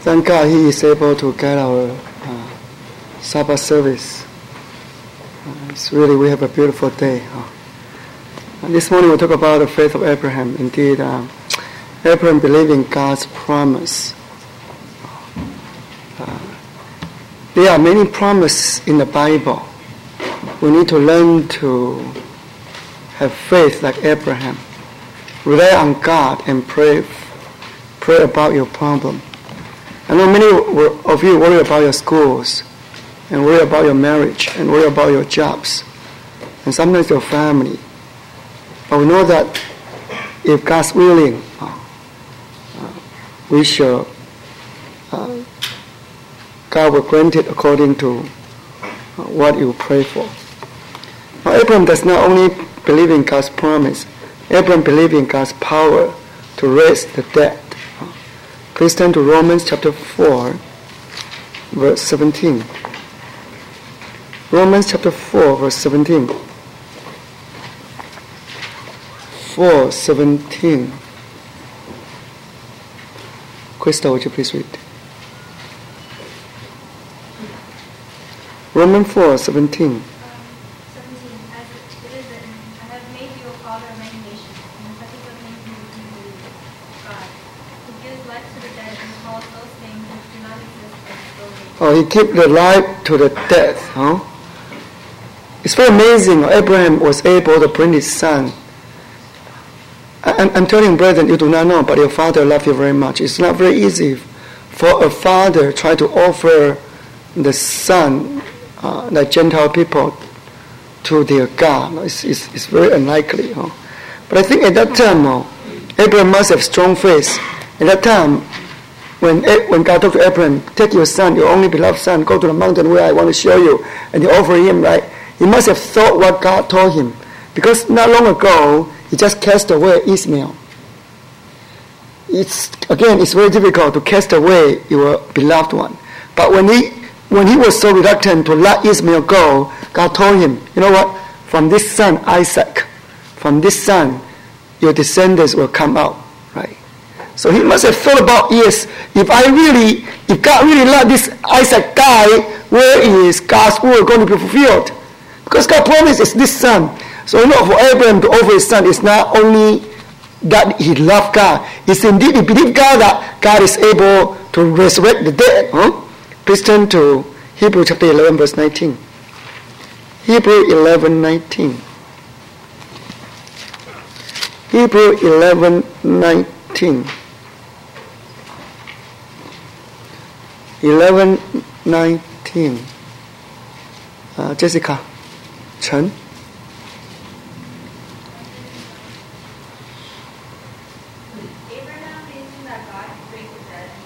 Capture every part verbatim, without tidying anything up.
Thank God He is able to get our uh, Sabbath service. Uh, it's really, we have a beautiful day. Uh, and this morning we'll talk about the faith of Abraham. Indeed, uh, Abraham believed in God's promise. Uh, there are many promises in the Bible. We need to learn to have faith like Abraham. Rely on God and pray, pray about your problem. I know many of you worry about your schools, and worry about your marriage, and worry about your jobs, and sometimes your family. But we know that if God's willing, uh, uh, we shall, uh, God will grant it according to uh, what you pray for. Now, Abraham does not only believe in God's promise, Abraham believed in God's power to raise the dead. Please turn to Romans chapter four, verse seventeen. Romans chapter four, verse seventeen. four seventeen. Crystal, would you please read? Romans four seventeen. Oh, he gave the life to the dead. Huh? It's very amazing. Abraham was able to bring his son. I'm, I'm telling brethren, you do not know, but your father loves you very much. It's not very easy for a father to try to offer the son, uh, like Gentile people, to their God. It's, it's, it's very unlikely. Huh? But I think at that time, uh, Abraham must have strong faith. At that time, When, when God talked to Abraham, take your son, your only beloved son, go to the mountain where I want to show you, and he offered him, right? He must have thought what God told him. Because not long ago, he just cast away Ishmael. It's, again, it's very difficult to cast away your beloved one. But when he, when he was so reluctant to let Ishmael go, God told him, you know what? From this son, Isaac, from this son, your descendants will come out, right? So he must have thought about, yes, if I really, if God really let this Isaac die, where is God's word going to be fulfilled? Because God promised it's this son. So you know, for Abraham to offer his son, it's not only that he loved God, it's indeed he believed God that God is able to resurrect the dead. Huh? Please turn to Hebrews chapter eleven, verse nineteen. Hebrews eleven, nineteen. Hebrews eleven, nineteen. eleven nineteen. Uh, Jessica, Chen. Abraham reasoned that God could raise the dead and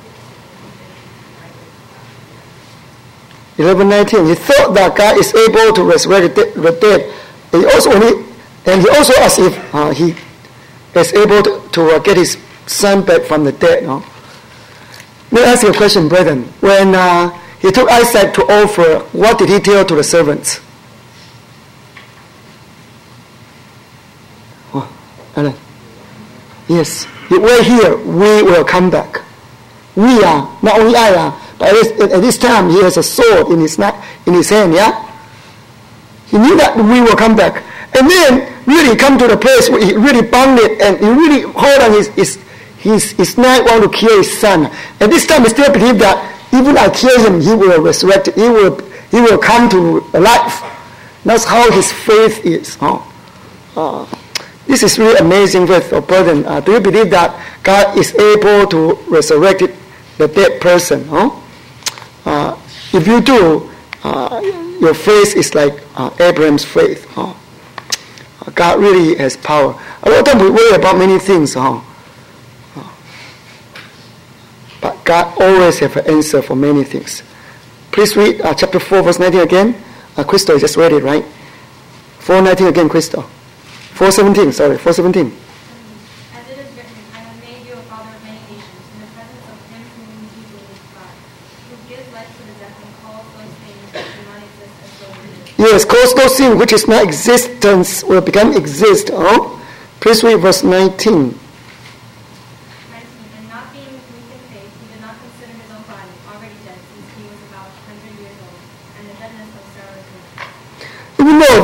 eleven nineteen. He thought that God is able to resurrect the dead. He also, when he, and he also asked if uh, he is able to, to uh, get his son back from the dead. No? Let me ask you a question, brethren. When uh, he took Isaac to offer, what did he tell to the servants? Oh, Alan. Yes, we're here. We will come back. We are, not only I am, but at this, at this time he has a sword in his neck, in his hand. Yeah, he knew that we will come back, and then really come to the place where he really bound it and he really hold on his his. His, his knife want to kill his son. At this time, he still believe that even I kill him, he will resurrect. He will, he will come to life. That's how his faith is. Huh? Uh, this is really amazing faith, oh, brethren. Uh, do you believe that God is able to resurrect the dead person? Huh? Uh, if you do, uh, your faith is like uh, Abraham's faith. Huh? Uh, God really has power. A lot of times we worry about many things. Huh? But God always has an answer for many things. Please read uh, chapter four, verse nineteen again. Uh, Crystal just read it, right? four nineteen again, Crystal. four seventeen, sorry, four seventeen. As it is written, I have made you a father of many nations in the presence of him whom you believe God, who gives life to the dead and calls those things that do not exist as though they did. Yes, cause those things which is not existence will become exist. Huh? Please read verse nineteen. And not being weak in faith, he did not consider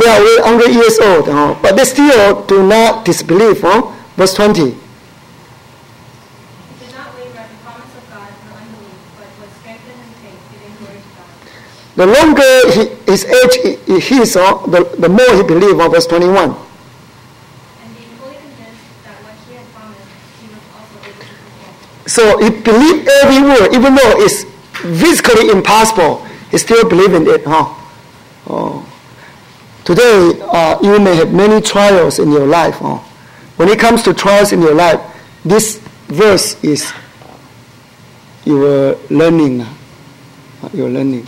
are one hundred years old, uh, but they still do not disbelieve. Uh, verse twenty. He did not waver at the promise of God through unbelief, but was strengthened in faith, giving glory to God. The longer he, his age he is, uh, the, the more he believes. Uh, verse twenty-one. And being fully convinced that what he had promised, he was also able to perform. So he believed every word, even though it's physically impossible. He still believes in it. Huh? Oh. Today, uh, you may have many trials in your life. Huh? When it comes to trials in your life, this verse is your learning. Uh, your learning.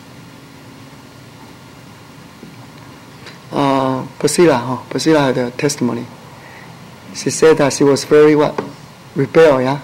Uh, Priscilla, huh? Priscilla had a testimony. She said that she was very what? Rebel, yeah?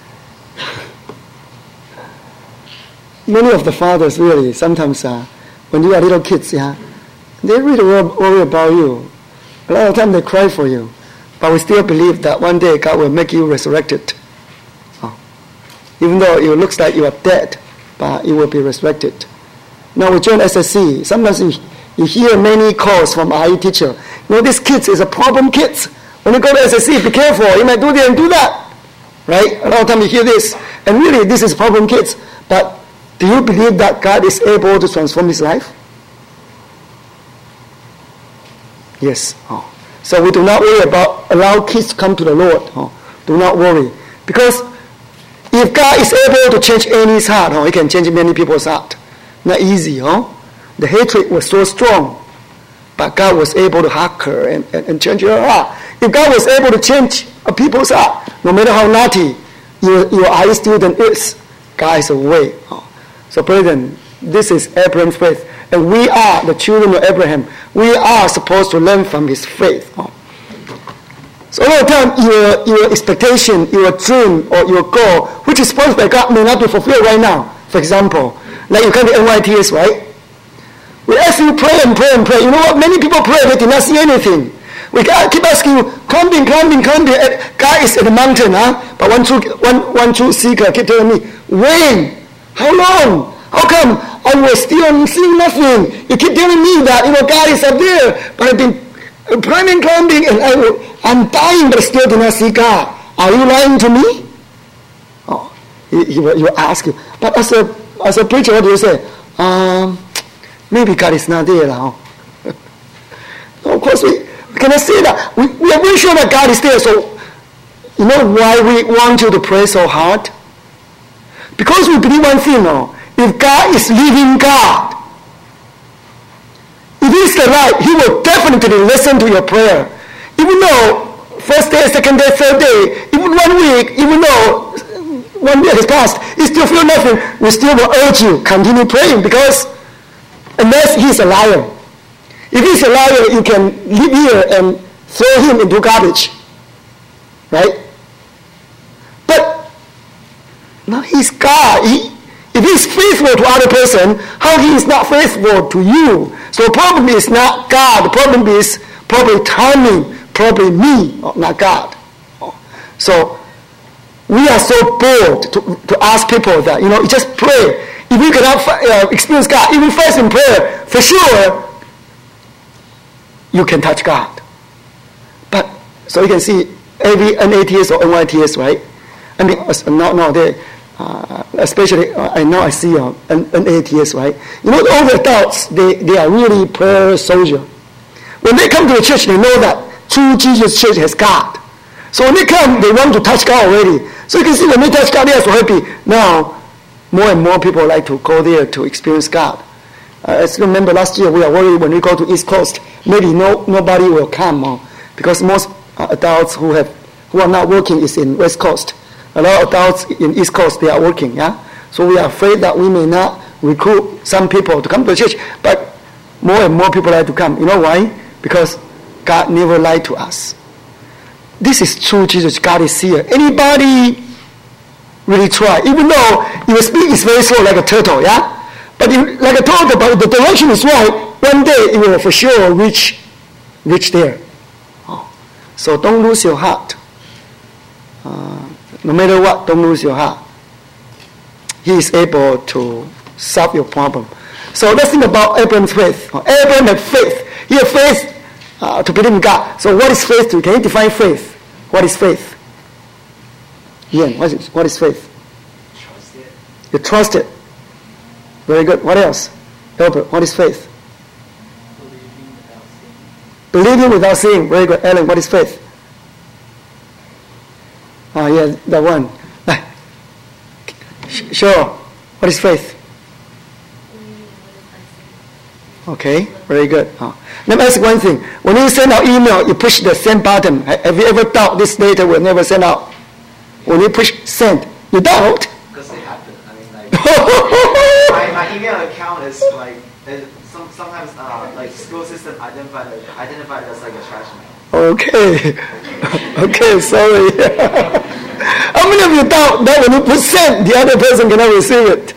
Many of the fathers really, sometimes uh, when you are little kids, yeah, they really worry about you. A lot of times they cry for you. But we still believe that one day God will make you resurrected. Oh. Even though it looks like you are dead, but you will be resurrected. Now we join S S C. Sometimes you, you hear many calls from our I E teacher. You know, this kids is a problem kids. When you go to S S C, be careful. You might do this and do that. Right? A lot of times you hear this. And really, this is problem kids. But do you believe that God is able to transform his life? Yes. Oh. So we do not worry about allow kids to come to the Lord. Oh. Do not worry. Because if God is able to change anybody's heart, oh, he can change many people's heart. Not easy. Oh. The hatred was so strong. But God was able to hack her and, and, and change her heart. If God was able to change a people's heart, no matter how naughty your, your eye student is, God is a way. Oh. So, brethren, this is Abraham's faith. And we are the children of Abraham. We are supposed to learn from his faith. Oh. So, all the time, your, your expectation, your dream, or your goal, which is supposed by God, may not be fulfilled right now. For example, like you come to N Y T S, right? We ask you pray and pray and pray. You know what? Many people pray, they did not see anything. We keep asking you, climbing, climbing, climbing. God is at the mountain, huh? But one true, one, one true seeker keep telling me, when? How long? How come I was still seeing nothing? You keep telling me that, you know, God is up there. But I've been climbing, climbing, and I, I'm dying, but still do not see God. Are you lying to me? Oh, he, he, he will ask you. But as a, as a preacher, what do you say? Um, maybe God is not there now. Of course, we, we cannot say that. We, we are very sure that God is there. So, you know why we want you to pray so hard? Because we believe one thing, no? If God is living God, if He is the light, He will definitely listen to your prayer. Even though first day, second day, third day, even one week, even though one year has passed, you still feel nothing, we still will urge you, continue praying, because unless He is a liar. If He is a liar, you can live here and throw Him into garbage. Right? But now He's God. He, if He's faithful to other person, how He is not faithful to you? So the problem is not God. The problem is probably timing, probably me, not God. So we are so bold to, to ask people that, you know, you just pray. If you cannot uh, experience God, even first in prayer, for sure, you can touch God. But, so you can see every N A T S or N Y T S, right? I mean, no, no, they, uh, especially, uh, I know I see uh, N A T S, right? You know, all the adults, they, they are really prayer soldier. When they come to the church, they know that true Jesus Church has God. So when they come, they want to touch God already. So you can see when they touch God, they are so happy. Now, more and more people like to go there to experience God. Uh, I still remember last year we are worried when we go to East Coast, maybe no nobody will come uh, because most uh, adults who have who are not working is in West Coast. A lot of adults in East Coast, they are working. Yeah, so we are afraid that we may not recruit some people to come to the church, but more and more people like to come. You know why? Because God never lied to us. This is true Jesus. God is here. Anybody really try, even though your speed is very slow like a turtle, yeah? But if, like I told you, but the direction is right, one day it will for sure reach reach there. Oh. So don't lose your heart. Uh, no matter what, don't lose your heart. He is able to solve your problem. So let's think about Abraham's faith. Abraham had faith. Here, faith uh, to believe in God. So what is faith to you? Can you define faith? What is faith? Ian, what is, what is faith? Trust it. You trust it. Very good. What else? Albert, what is faith? Believing without seeing. Believing without seeing. Very good. Ellen, what is faith? Ah, yeah, that one. Sure. What is faith? Okay, very good. Oh. Let me ask one thing. When you send out email, you push the send button. Have you ever thought this data will never send out? When you push send, you doubt? Because it happened. I mean, like, my, my email account is like, is some, sometimes uh, like school system identified identified as like a trash mail. Okay. Okay, sorry. How many of you doubt that when you put send, the other person cannot receive it?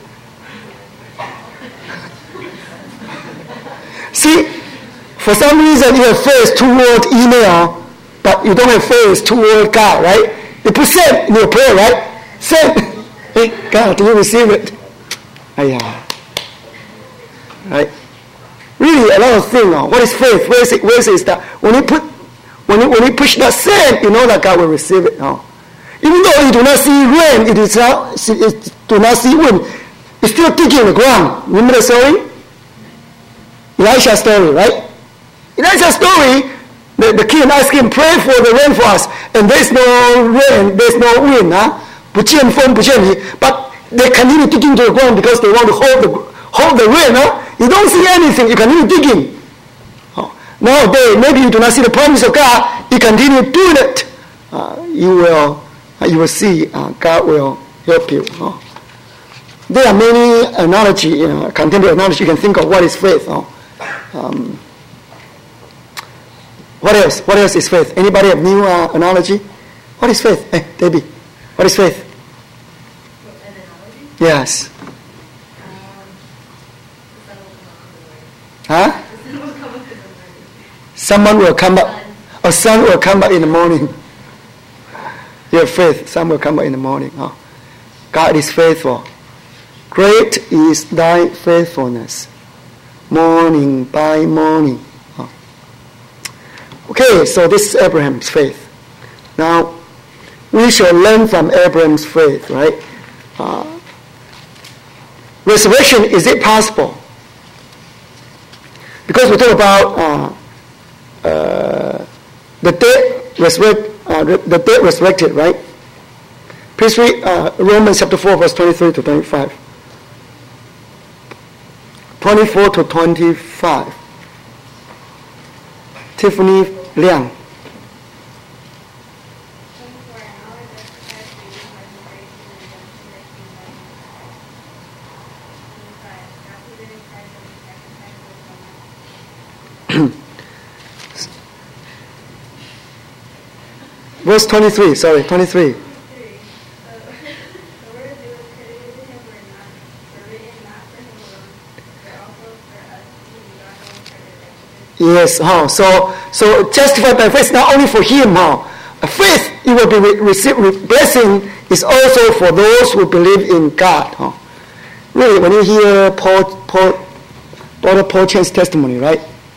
See, for some reason you have faith toward email, but you don't have faith toward God, right? You put send in your prayer, right? Send. Hey, God, do you receive it? Oh, yeah. Right? Really, a lot of things. Oh. What is faith? Where is it? Where is it? That when you put, when you when you push that send, you know that God will receive it. Oh. Even though you do not see rain, it is not, it do not see wind. It's still digging the ground. Remember the story? Elisha's story, right? Elisha's story, the, the king asked him, pray for the rain for us. And there's no rain, there's no wind. Huh? 不见风, 不见雨. But they continue digging to the ground because they want to hold the, hold the rain. Huh? You don't see anything, you continue digging. Oh. Nowadays, maybe you do not see the promise of God, you continue doing it. Uh, you will uh, you will see uh, God will help you. Oh. There are many analogy, you know, contemporary analogy you can think of what is faith. Oh. Um, what else? What else is faith? Anybody have new uh, analogy? What is faith? Hey, Debbie, what is faith? An analogy? Yes. Um, Huh? the sun will come up in the morning. Someone will come up. A sun will come up in the morning. You have faith. Sun will come up in the morning. Oh. God is faithful. Great is thy faithfulness. Morning by morning. Oh. Okay, so this is Abraham's faith. Now, we shall learn from Abraham's faith, right? Uh, resurrection, is it possible? Because we talk about uh, uh, the dead resurrect, uh, the dead resurrected, right? Please read uh, Romans chapter four, verse twenty-three to twenty-five. twenty-four to twenty-five. Tiffany Liang. Verse twenty-three, sorry, twenty-three. Yes, huh? so so justified by faith, not only for him, huh? Faith, it will be re- receive re- blessing is also for those who believe in God. Huh? Really, when you hear Paul, Paul, Brother Paul Chen's testimony, right?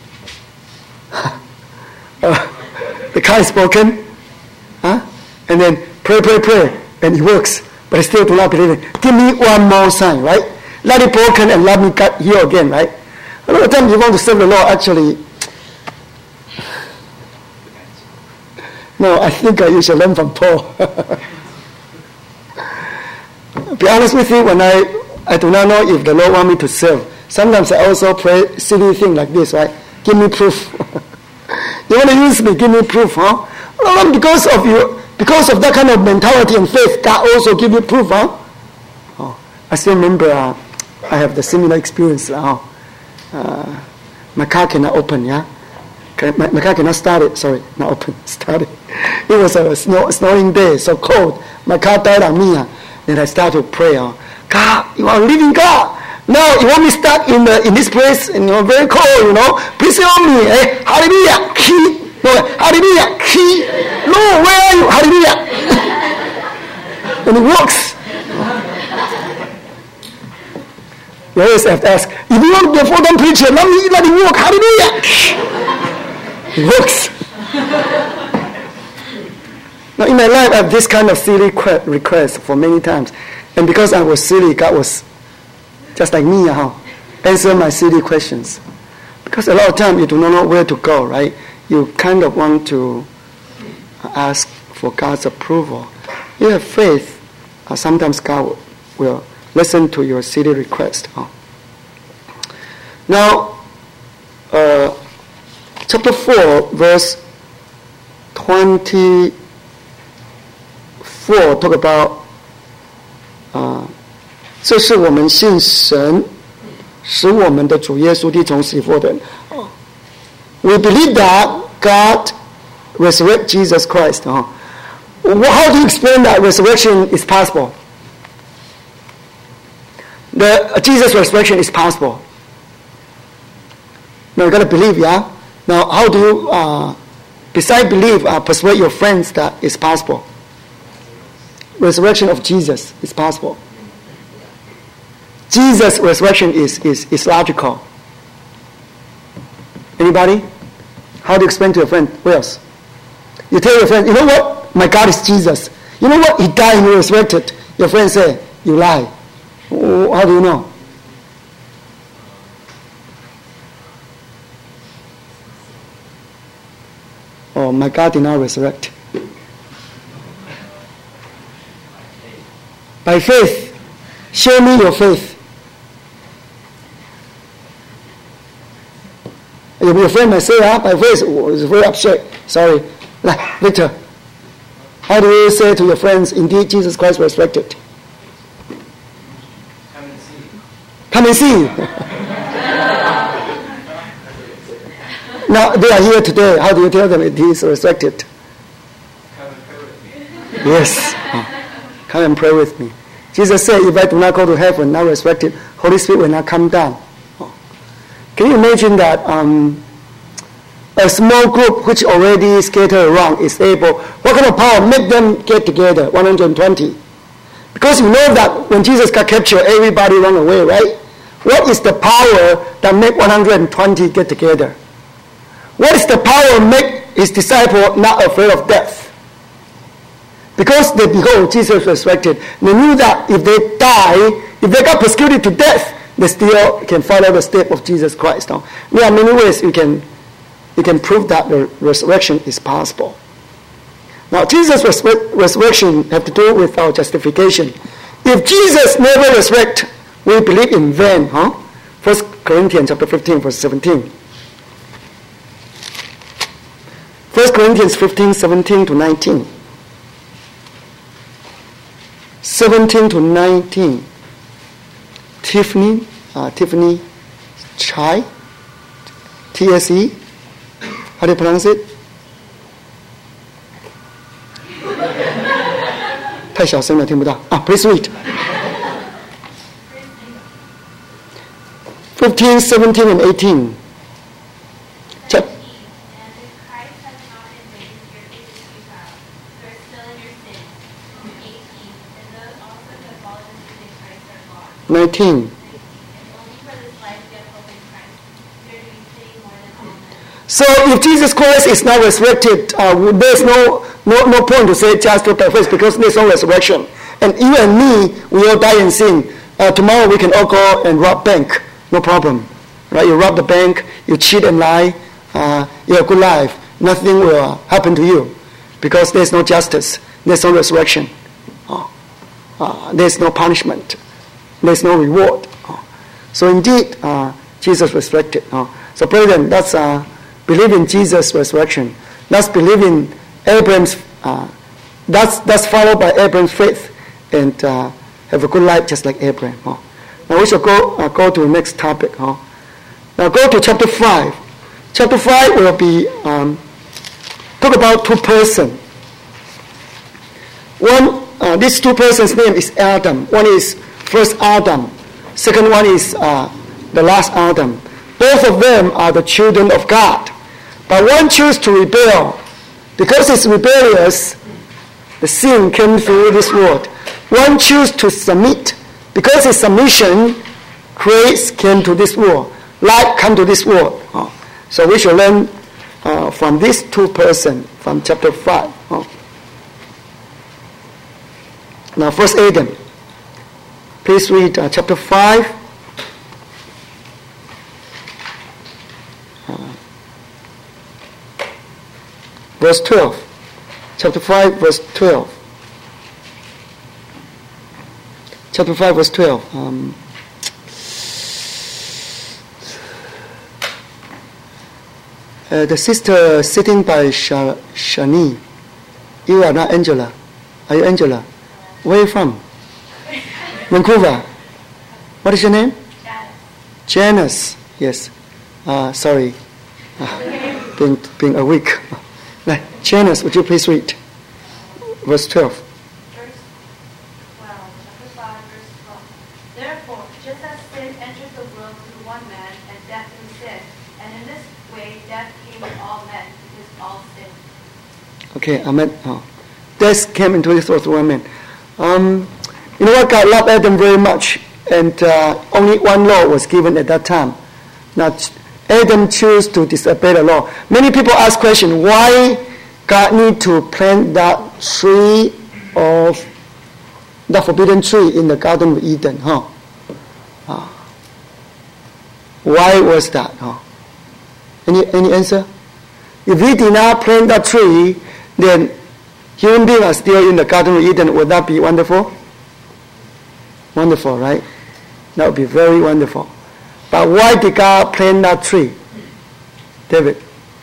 uh, the car is broken, huh? And then pray, pray, pray, and it works, but I still do not believe it. Give me one more sign, right? Let it broken and let me get healed again, right? A lot of times you want to serve the Lord, actually. No, I think uh, you should learn from Paul. Be honest with you, when I, I do not know if the Lord want me to serve. Sometimes I also pray silly thing like this, right? Give me proof. You want to use me, give me proof, huh? Well, because of you, because of that kind of mentality and faith, God also give you proof, huh? Oh, I still remember uh, I have the similar experience. Uh, uh, my car cannot open, yeah? My, my car cannot start it, sorry, not open, start it. It was a snow, snowing day, so cold. My car died on me. Uh, then I started to pray. Uh, God, you are a living God. Now you want me stuck in the in this place, and you're very cold, you know. Please help me. Eh? Hallelujah. Key. No, hallelujah. Key. Lord, where are you? Hallelujah. And it works. You always have to ask, if you want to be a full-time preacher, let me let it work. Hallelujah. It works. Now, in my life, I have this kind of silly request for many times. And because I was silly, God was just like me, huh? Answer my silly questions. Because a lot of time you do not know where to go, right? You kind of want to ask for God's approval. You have faith. Uh, sometimes God will listen to your silly request. Huh? Now, uh, chapter four, verse twenty-four, talk about 啊，这是我们信神，使我们的主耶稣弟从死复的人。We believe that God resurrected Jesus Christ. Huh? How do you explain that resurrection is possible? The uh, Jesus resurrection is possible. Now you got to believe, yeah. Now how do you, uh, besides believe, uh, persuade your friends that it's possible? Resurrection of Jesus is possible. Jesus' resurrection is, is, is logical. Anybody? How do you explain to your friend? What else? You tell your friend, you know what? My God is Jesus. You know what? He died and he resurrected. Your friend say, you lie. How do you know? Oh, my God did not resurrect. By faith. Show me your faith. Your friend might say, ah, by faith, oh, it's very abstract. Sorry. Like, Victor, how do you say to your friends, indeed Jesus Christ resurrected? Come and see. Come and see. Now, they are here today. How do you tell them it is resurrected? Come and pray with me. Yes. Oh. Come and pray with me. Jesus said, if I do not go to heaven, not resurrected, Holy Spirit will not come down. Oh. Can you imagine that um, a small group which already scattered around is able, what kind of power make them get together, one hundred twenty? Because you know that when Jesus got captured, everybody ran away, right? What is the power that make one hundred twenty get together? What is the power make his disciple not afraid of death? Because they behold Jesus resurrected. They knew that if they die, if they got persecuted to death, they still can follow the step of Jesus Christ. Now, there are many ways you can you can prove that the resurrection is possible. Now, Jesus' resur- resurrection have to do with our justification. If Jesus never resurrect, we believe in vain. Huh? First Corinthians chapter fifteen, verse seventeen. First Corinthians fifteen, seventeen to nineteen. seventeen to nineteen. Tiffany, uh, Tiffany Chai, T S E. How do you pronounce it? 太小声了，听不到。啊 please read. fifteen, seventeen, and eighteen. Check. nineteen. So if Jesus Christ is not resurrected, uh, there's no, no no point to say just by faith because there's no resurrection. And you and me, we all die in sin. Uh, tomorrow we can all go and rob bank, no problem, right? You rob the bank, you cheat and lie, uh, you have a good life. Nothing will happen to you because there's no justice, there's no resurrection, uh, uh, there's no punishment. There's no reward. So indeed, uh, Jesus resurrected. Uh, so brethren, that's uh, believe in Jesus' resurrection. That's believe in Abraham's. Uh, that's that's followed by Abraham's faith and uh, have a good life just like Abraham. Uh. Now we shall go uh, go to the next topic. Uh. Now go to chapter five. Chapter five will be um, talk about two persons. One, uh, these two persons' name is Adam. One is first Adam. Second one is uh, the last Adam. Both of them are the children of God. But one chose to rebel. Because it's rebellious, the sin came through this world. One chose to submit. Because his submission, grace came to this world. Light came to this world. Uh, so we should learn uh, uh, from these two persons from chapter five. Oh. Now, first Adam. Please read uh, chapter five. Uh, verse twelve. Chapter five, verse twelve. Chapter five, verse twelve. Um, Uh, the sister sitting by Sha- Shani. You are not Angela. Are you Angela? Where are you from? Vancouver. What is your name? Janice. Janice. Yes. Uh, sorry. Uh, being, being a week. Janice, would you please read? Verse twelve. Verse twelve, chapter five, verse twelve. Therefore, just as sin entered the world through one man, and death through sin, and in this way death came to all men, because all sinned. Okay, amen. Oh. Death came into this world through one man. Um, you know what? God loved Adam very much, and uh, only one law was given at that time. Now, Adam chose to disobey the law. Many people ask question, why God need to plant that tree of the forbidden tree in the Garden of Eden? Huh? Uh, why was that? Huh? Any any answer? If we did not plant that tree, then human beings are still in the Garden of Eden. Would that be wonderful? Wonderful, right? That would be very wonderful. But why did God plant that tree? David?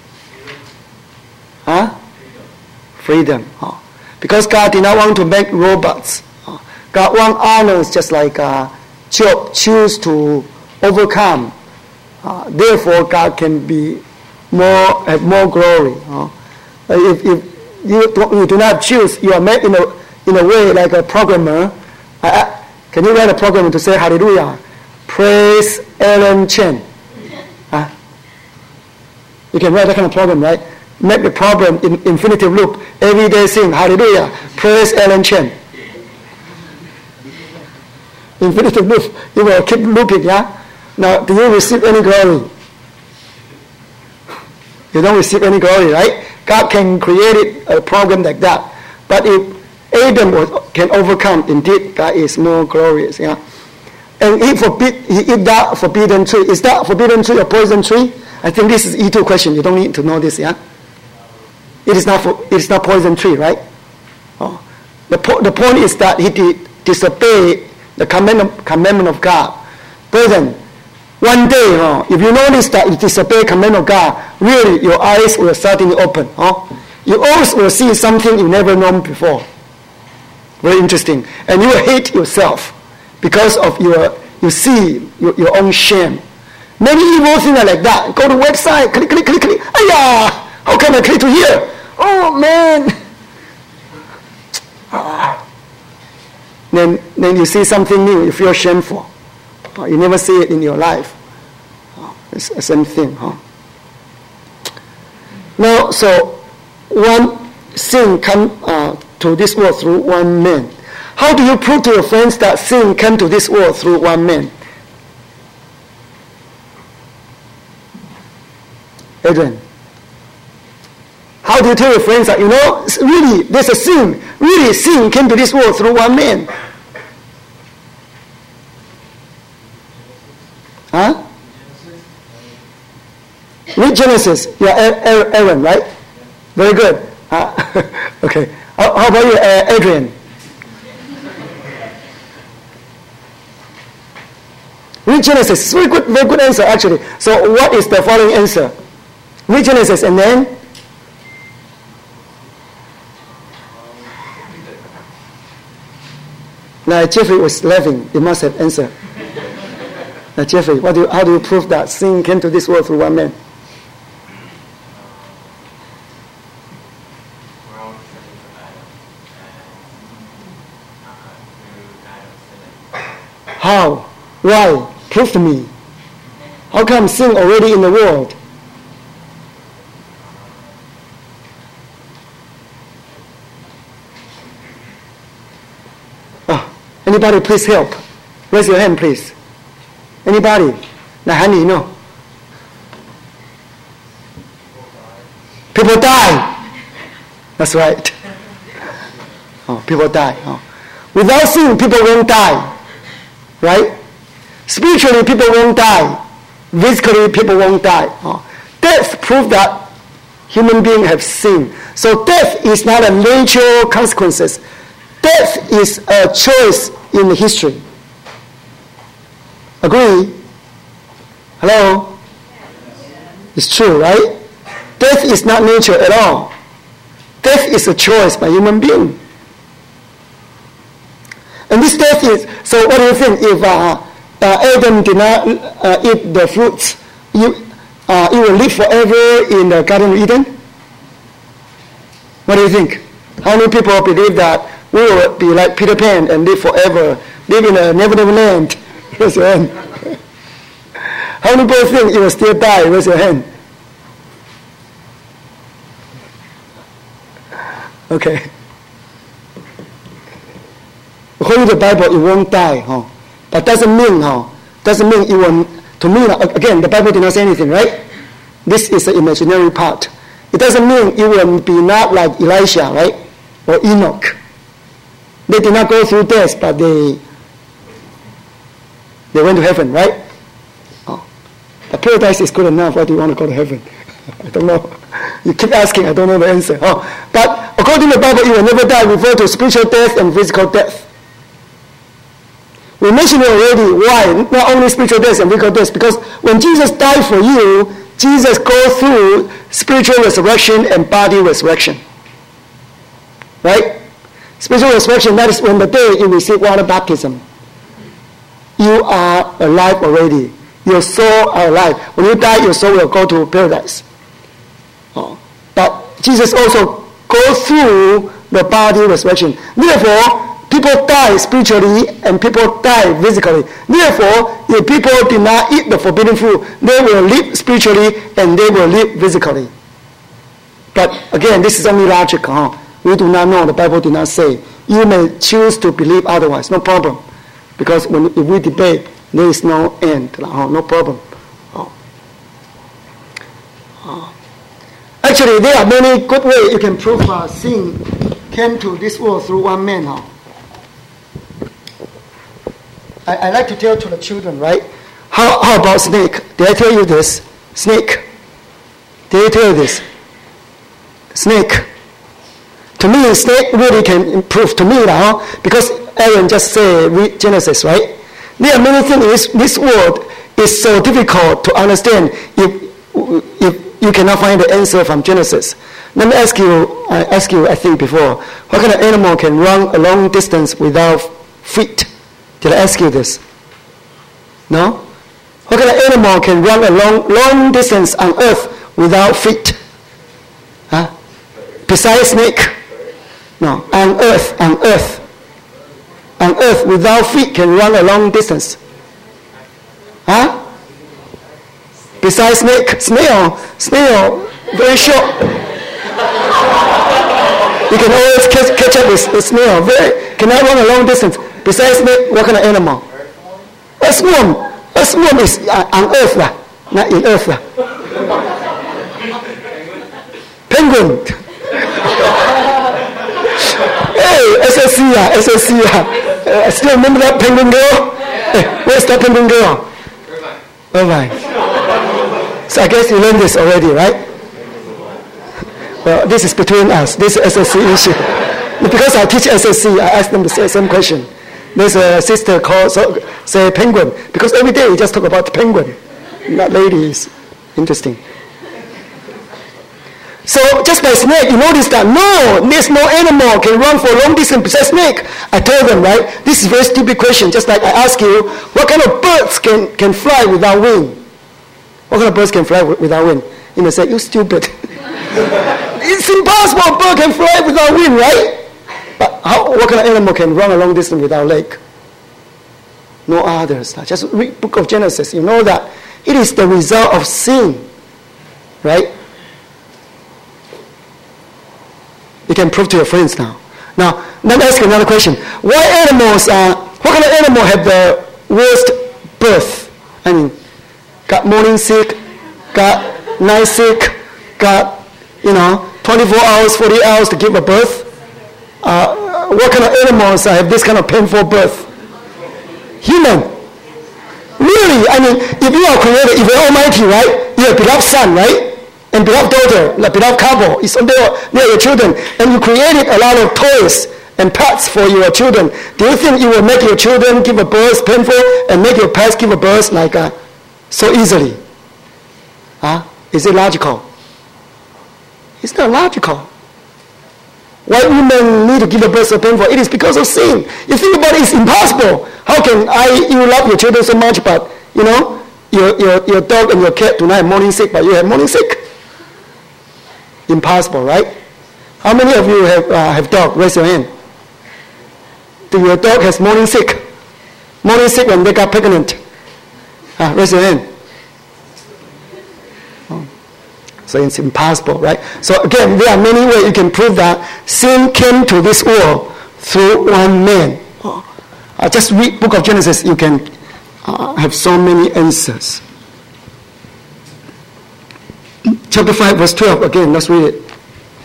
Huh? Freedom. Oh. Because God did not want to make robots. Oh. God wants honors, just like uh, Job choose to overcome. Uh, therefore, God can be more have more glory. Uh, if, if you, do, you do not choose, you are made in a in a way like a programmer. Uh, can you write a program to say Hallelujah? Praise Alan Chen. Uh, you can write that kind of program, right? Make the program in infinitive loop. Every day sing Hallelujah. Praise Alan Chen. Infinitive loop. You will keep looping, yeah? Now, do you receive any glory? You don't receive any glory, right? God can create a program like that. But if Adam was, can overcome, indeed, God is more glorious, yeah? And he forbid, he eat that forbidden tree. Is that forbidden tree a poison tree? I think this is E two question. You don't need to know this, yeah? It is not, for, it is not poison tree, right? Oh. The, po- the point is that he did disobey the commandment, commandment of God. Brethren, one day, oh, if you notice that you disobey command of God, really your eyes will suddenly open. Oh? You always will see something you never known before. Very interesting. And you will hate yourself because of your, you see your, your own shame. Many evil things are like that. Go to website, click, click, click, click. Ayah! How can I click to here? Oh, man. Ah. Then, then you see something new, you feel shameful. Oh, you never see it in your life. Oh, it's the same thing. Huh? Now, so one sin come uh, to this world through one man. How do you prove to your friends that sin came to this world through one man? Adrian, how do you tell your friends that, you know, really, there's a sin. Really, sin came to this world through one man. Huh? Read Genesis. Yeah, Aaron, right? Very good. Uh, okay. How, how about you, uh, Adrian? Read Genesis. Very good, very good answer, actually. So what is the following answer? Read Genesis and then? Now, Jeffrey was laughing. You must have answered. Now, Jeffrey, what do you, how do you prove that sin came to this world through one man? How? Why? Prove to me. How come sin already in the world? Oh, anybody please help? Raise your hand, please. Anybody? 来喊你 no. People die. That's right. Oh, people die. Oh. Without sin, people won't die. Right? Spiritually, people won't die. Physically, people won't die. Oh. Death proves that human beings have sinned. So death is not a natural consequences. Death is a choice in history. Agree? Hello? It's true, right? Death is not nature at all. Death is a choice by human being. And this death is, so what do you think? If uh, uh, Adam did not uh, eat the fruits, you, uh, he will live forever in the Garden of Eden? What do you think? How many people believe that we will be like Peter Pan and live forever, live in a never never land? Raise your hand. How many people think you will still die? Raise your hand. Okay. According to the Bible, it won't die, huh? But doesn't mean, huh? Doesn't mean it won't. To me, again, the Bible did not say anything, right? This is the imaginary part. It doesn't mean it will be not like Elijah, right? Or Enoch. They did not go through death, but they they went to heaven, right? Oh. The paradise is good enough. Why do you want to go to heaven? I don't know. You keep asking, I don't know the answer. Oh. But according to the Bible, it will never die, refer to spiritual death and physical death. We mentioned already why, not only spiritual death and physical death, because when Jesus died for you, Jesus goes through spiritual resurrection and body resurrection. Right? Spiritual resurrection, that is when the day you receive water baptism. You are alive already. Your soul are alive. When you die, your soul will go to paradise. Oh. But Jesus also goes through the body resurrection. Therefore, people die spiritually and people die physically. Therefore, if people did not eat the forbidden fruit, they will live spiritually and they will live physically. But again, this is only logic. Huh? We do not know. The Bible did not say. You may choose to believe otherwise. No problem. Because when if we debate, there is no end. Oh, no problem. Oh. Oh. Actually, there are many good ways you can prove uh, sin came to this world through one man. Huh? I, I like to tell to the children, right? How, how about snake? Did I tell you this? Snake. Did I tell you this? Snake. To me, snake really can prove to me, huh? Because Aaron just said, read Genesis, right? There are many things in this, this world is so difficult to understand if, if you cannot find the answer from Genesis. Let me ask you, I asked you, I think before, what kind of animal can run a long distance without feet? Did I ask you this? No? What kind of animal can run a long, long distance on earth without feet? Huh? Besides snake? No, on earth, on earth. On earth without feet can run a long distance. Huh? Besides snake, snail, snail, very short. You can always catch, catch up with a snail. Very, cannot run a long distance. Besides snake, what kind of animal? A swarm. A swarm is uh, on earth, lah, not in earth. Lah. Penguin. Hey, S S C, ah, S S C. Ah. Uh, still remember that penguin girl? Hey, where's that penguin girl? Irvine. So I guess you learned this already, right? Well, this is between us. This is S S C issue. Because I teach S S C, I ask them the same question. There's a sister called, so, say, penguin. Because every day we just talk about the penguin. Not ladies. Interesting. So just by snake, you notice that no, there's no animal can run for a long distance besides snake. I told them, right, this is a very stupid question. Just like I ask you, what kind of birds can, can fly without wing? What kind of birds can fly without wing? You know, say, you stupid. It's impossible a bird can fly without wing, right? But how, what kind of animal can run a long distance without leg? No others. Just read Book of Genesis. You know that it is the result of sin, right? You can prove to your friends now. Now, let me ask you another question. What animals are, what kind of animal have the worst birth? I mean, got morning sick, got night sick, got you know, twenty-four hours, forty hours to give a birth? Uh, what kind of animals have this kind of painful birth? Human. Really, I mean, if you are created, if you're almighty, right? You're a beloved son, right? And beloved daughter, like beloved couple, is near your children, and you created a lot of toys and pets for your children. Do you think you will make your children give a birth painful and make your pets give a birth like uh, so easily? Huh? Is it logical? It's not logical. Why women need to give a birth so painful? It is because of sin. You think about it, it's impossible. How can I, you love your children so much, but, you know, your, your, your dog and your cat do not have morning sick, but you have morning sick? Impossible, right? How many of you have, uh, have dog? Raise your hand. Do your dog has morning sick? Morning sick when they got pregnant? Uh, raise your hand. Oh. So it's impossible, right? So again, there are many ways you can prove that sin came to this world through one man. Oh. Uh, just read Book of Genesis, you can uh, have so many answers. Chapter five, verse twelve, again, let's read it.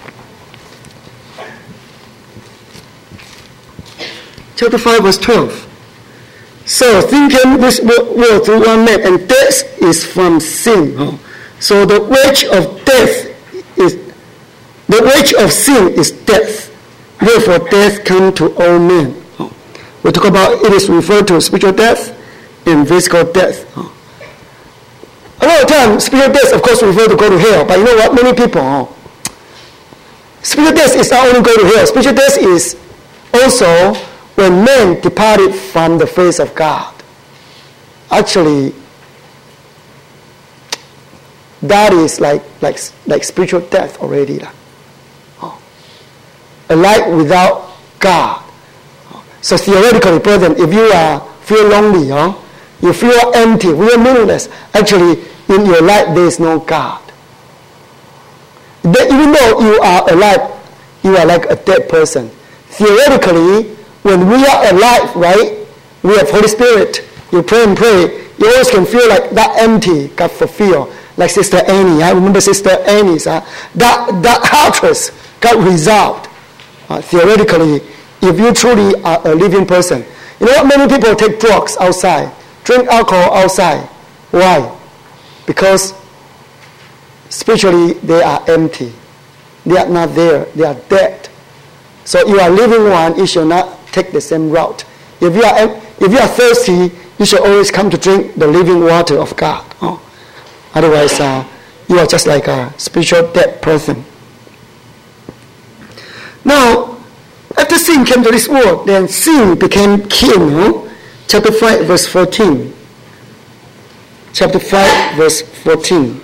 Chapter five, verse twelve. So, sin came this world through one man, and death is from sin. Oh. So the wage of death is, the wage of sin is death. Therefore, death came to all men. Oh. We talk about it is referred to spiritual death and physical death. Oh. A lot of times, spiritual death, of course, refer to go to hell. But you know what? Many people, oh, spiritual death is not only go to hell. Spiritual death is also when men departed from the face of God. Actually, that is like like like spiritual death already. Oh. A life without God. So theoretically, brethren, if you are feel lonely, oh, you feel empty, feel meaningless, actually in your life there is no God. Even though you are alive, you are like a dead person. Theoretically, when we are alive, right, we have Holy Spirit, you pray and pray, you always can feel like that empty got fulfilled. Like Sister Annie, I remember Sister Annie's, uh, that, that heartless got resolved. Uh, theoretically, if you truly are a living person. You know what? Many people take drugs outside, drink alcohol outside. Why? Because spiritually they are empty. They are not there. They are dead. So you are living one, you should not take the same route. If you are if you are thirsty, you should always come to drink the living water of God. Oh. Otherwise, uh, you are just like a spiritual dead person. Now, after sin came to this world, then sin became king. No? Chapter five, verse fourteen. Chapter five, verse fourteen.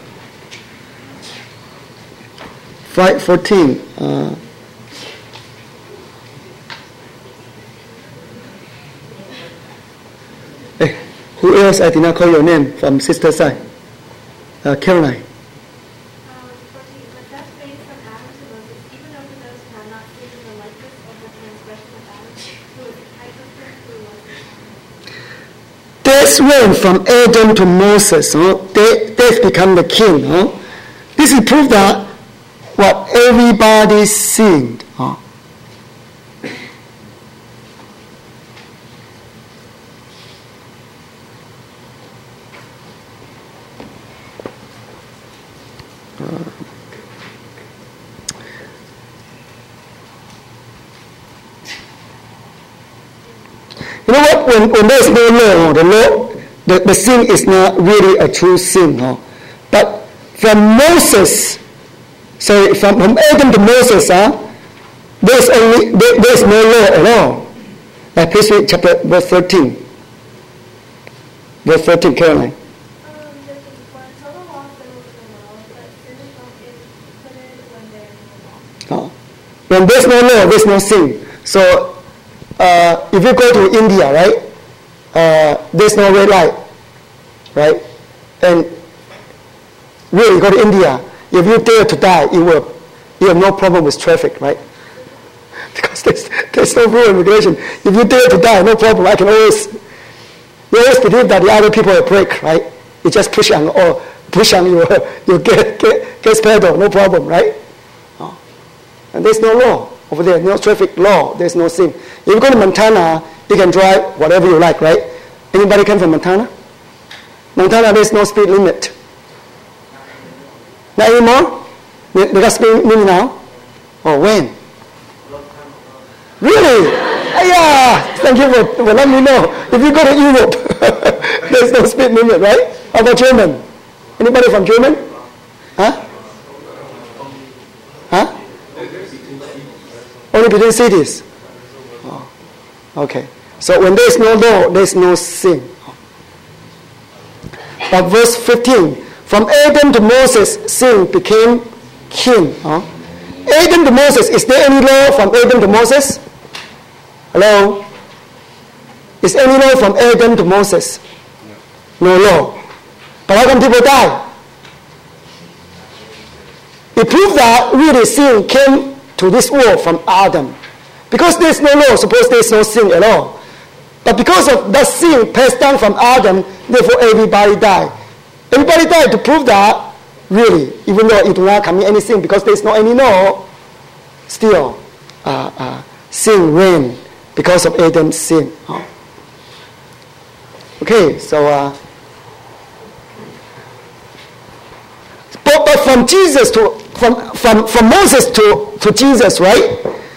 five fourteen. Uh, eh, who else? I did not call your name from Sister side. Uh, Caroline. Death went from Adam to Moses. Huh? Death, death became the king. Huh? This is proof that what everybody sinned. Huh? You know what? When, when there is no law, the law, the, the sin is not really a true sin. Huh? But from Moses, sorry, from, from Adam to Moses, huh, there's only there, there's no law at all. Like please read chapter verse thirteen. Verse thirteen, Caroline. Oh. When there's no law, there's no sin. So Uh, if you go to India, right, uh, there's no red light, right? And really, go to India, if you dare to die, you will, you have no problem with traffic, right? Because there's, there's no rule in immigration. If you dare to die, no problem. I can always, you always believe that the other people will brake, right? You just push on or push on your your gas, gas pedal, no problem, right? And there's no law over there, no traffic law, there's no sin. If you go to Montana, you can drive whatever you like, right? Anybody come from Montana? Montana, there's no speed limit. Not anymore? They got speed limit now? Or when? Really? Yeah, thank you for, for letting me know. If you go to Europe, there's no speed limit, right? How about German? Anybody from German? Huh? Huh? Only between cities. Oh, okay. So when there's no law, there's no sin. But verse fifteen, from Adam to Moses, sin became king. Huh? Adam to Moses, is there any law from Adam to Moses? Hello? Is any law from Adam to Moses? No law. But how come people die? It proves that really sin came to this world from Adam. Because there's no law, suppose there's no sin at all. But because of that sin passed down from Adam, therefore everybody died. Everybody died to prove that, really, even though you do not commit any sin, because there's no any law, still uh, uh, sin reigned because of Adam's sin. Oh. Okay, so uh, but, but from Jesus to from from from Moses to to Jesus, right?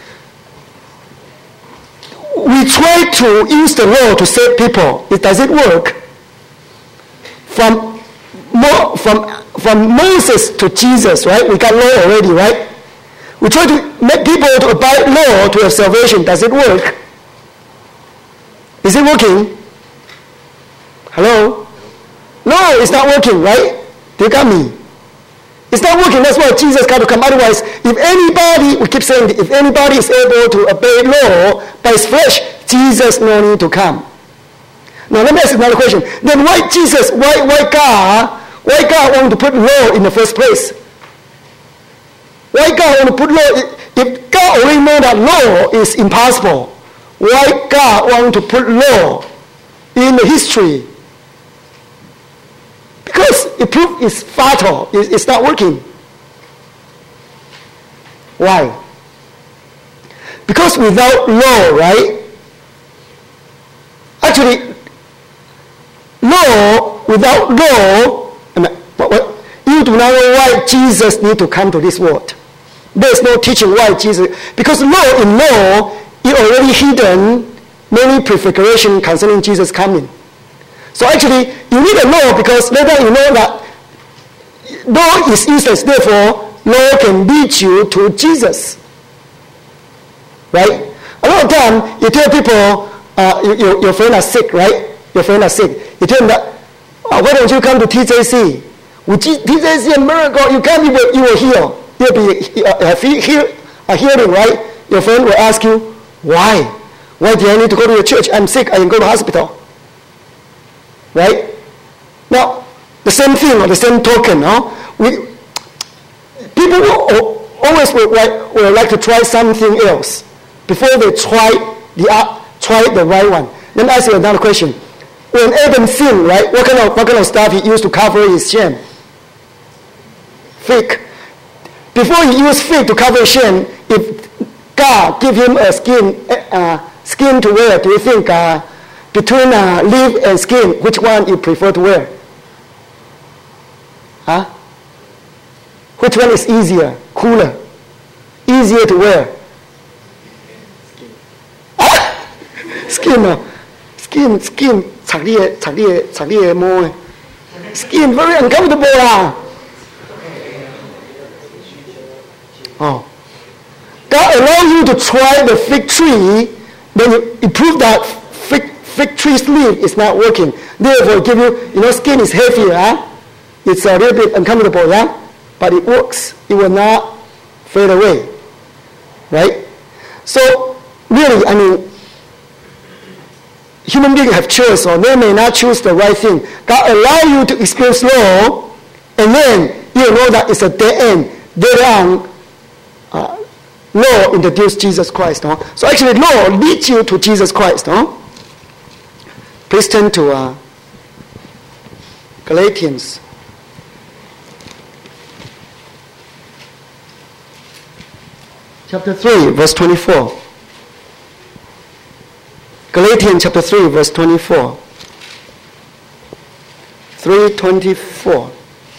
We try to use the law to save people. It does it work? From Mo, from from Moses to Jesus, right? We got law already, right? We try to make people to abide law to have salvation. Does it work? Is it working? Hello? No, it's not working, right? Do you got me? It's not working. That's why Jesus got to come. Otherwise, if anybody, we keep saying, if anybody is able to obey law by his flesh, Jesus no need to come. Now let me ask you another question. Then why Jesus, why why God, why God want to put law in the first place? Why God want to put law? If God already know that law is impossible, why God want to put law in the history? Because it proves it's fatal. It's not working. Why? Because without law, right? Actually, law, without law, what, what, you do not know why Jesus need to come to this world. There's no teaching why Jesus, because law in law, it already hidden many prefiguration concerning Jesus coming. So actually, you need a law because later you know that law is useless. Therefore, law can lead you to Jesus. Right? A lot of time, you tell people, uh, you, you, your friend is sick, right? Your friend is sick. You tell them that, oh, why don't you come to T J C? With T J C, a miracle, you come, you will, you will heal. You'll be uh, heal, a healing, right? Your friend will ask you, why? Why do I need to go to your church? I'm sick, I can go to the hospital. Right? Now, the same thing or the same token, no? We, people will always will like, will like to try something else before they try the uh, try the right one. Let me ask you another question. When Adam sinned, right, what kind of what kind of stuff he used to cover his shame? Fig. Before he used fig to cover his shame, if God give him a skin uh, skin to wear, do you think uh, between uh, leaf and skin, which one you prefer to wear? Huh? Which one is easier, cooler, easier to wear? Ah? Skin, no. Skin, skin, skin, very uncomfortable. Ah. Oh. God allow you to try the fig tree, then you, you prove that fig, fig tree's leaf is not working. Therefore, give you, you know, skin is heavier, huh? It's a little bit uncomfortable, yeah? But it works. It will not fade away. Right? So, really, I mean, human beings have choice, or they may not choose the right thing. God allow you to experience law, and then you know that it's a dead end. Later on, uh, law introduced Jesus Christ. No? So actually, law leads you to Jesus Christ. No? Please turn to uh, Galatians. chapter three, verse twenty-four. Galatians chapter three, verse twenty-four. three twenty-four.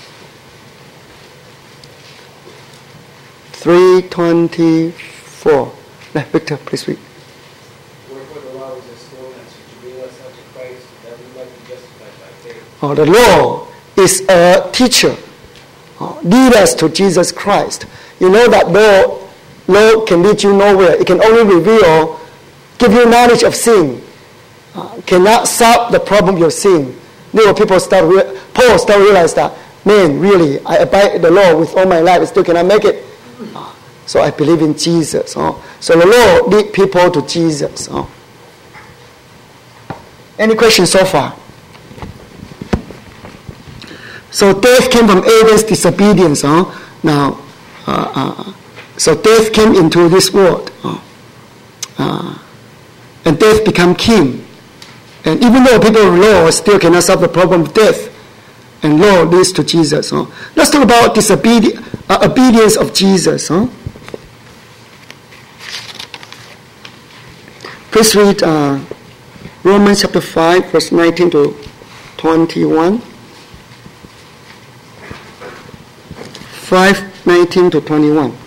three twenty-four. Now, Victor, please read. Wherefore the law was a schoolmaster to lead us unto Christ, that we might be justified by faith. Oh, the law is a teacher. Oh, lead us to Jesus Christ. You know that law, law can lead you nowhere. It can only reveal, give you knowledge of sin. Uh, cannot solve the problem of your sin. Then people start, re- Paul start realize that, man, really, I abide the law with all my life, I still cannot make it. Uh, so I believe in Jesus. Oh. So the law lead people to Jesus. Oh. Any questions so far? So death came from Adam's disobedience. Huh? Now, uh, uh, so death came into this world. Huh? Uh, and death became king. And even though people of law still cannot solve the problem of death, and law leads to Jesus. Huh? Let's talk about disobedience, uh, obedience of Jesus. Huh? Please read uh, Romans chapter five, verse nineteen to twenty-one. five, nineteen to twenty-one.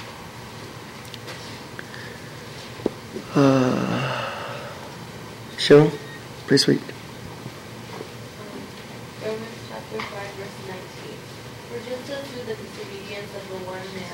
Uh, Cheryl, please read. Romans chapter five, verse nineteen. For just as through the disobedience of the one man,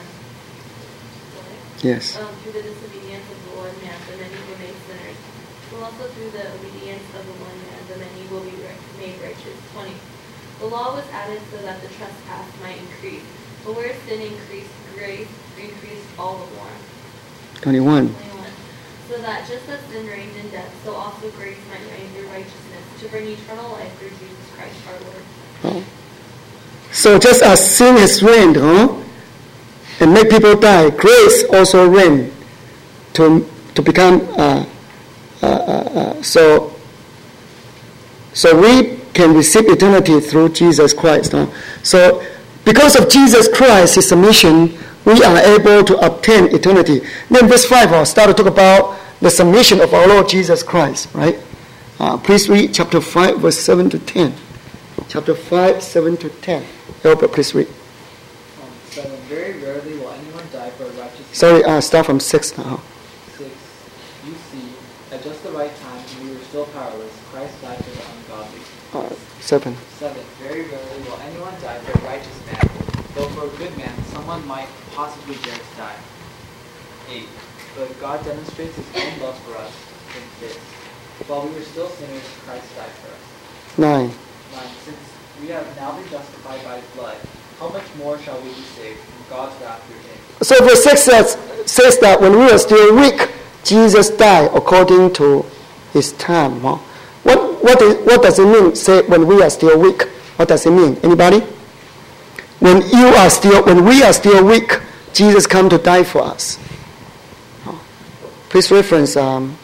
Yes. um, through the disobedience of the one man, the many were made sinners, so also through the obedience of the one man, the many will be made righteous. twenty. The law was added so that the trespass might increase. But where sin increased, grace increased all the more. twenty-one. twenty-one. So that just as sin reigned in death, so also grace might reign through righteousness, to bring eternal life through Jesus Christ our Lord. Oh. So just as sin has reigned, huh, and make people die, grace also reigned to to become. Uh, uh, uh, uh, so. So we can receive eternity through Jesus Christ. Huh? So. Because of Jesus Christ, his submission, we are able to obtain eternity. Then verse five, I'll start to talk about the submission of our Lord Jesus Christ, right? Uh, please read chapter five, verse seven to ten. Chapter five, seven to ten. Albert, please read. Um, seven. Very rarely will anyone die for a righteous man. Sorry, uh, start from six now. Six. You see, at just the right time, when we were still powerless, Christ died for the ungodly. Uh, seven. Seven. Very rarely will anyone die for a righteous man, though for a good man, someone might possibly dare to die. Eight. But God demonstrates his own love for us in this: while we were still sinners, Christ died for us. Nine. Nine. Since we have now been justified by his blood, how much more shall we be saved from God's wrath through him? So verse six says, says that when we were still weak, Jesus died according to his time. Huh? What, what, is, what does it mean, say, when we are still weak? What does it mean? Anybody? When you are still, when we are still weak, Jesus come to die for us. Oh. Please reference um,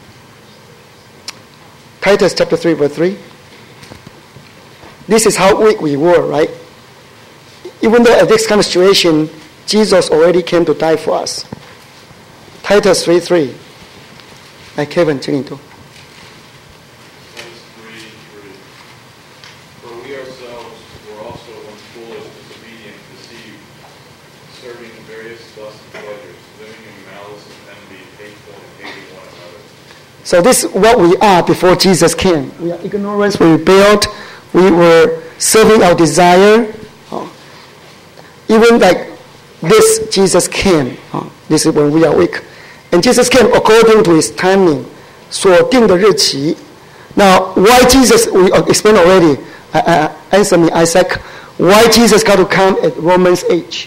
Titus chapter three, verse three. This is how weak we were, right? Even though at this kind of situation, Jesus already came to die for us. Titus three, three. Like Kevin, Titus three, three. For we ourselves were also once foolish, disobedient, deceived, serving various lusts and pleasures, living in malice and envy, hateful and hating one another. So this is what we are before Jesus came. We are ignorant, we rebelled, we were serving our desire. Oh. Even like this, Jesus came. Oh. This is when we are weak. And Jesus came according to his timing. 所定的日期. Now, why Jesus, we explained already. Uh, uh, answer me, Isaac. Why Jesus got to come at Romans age?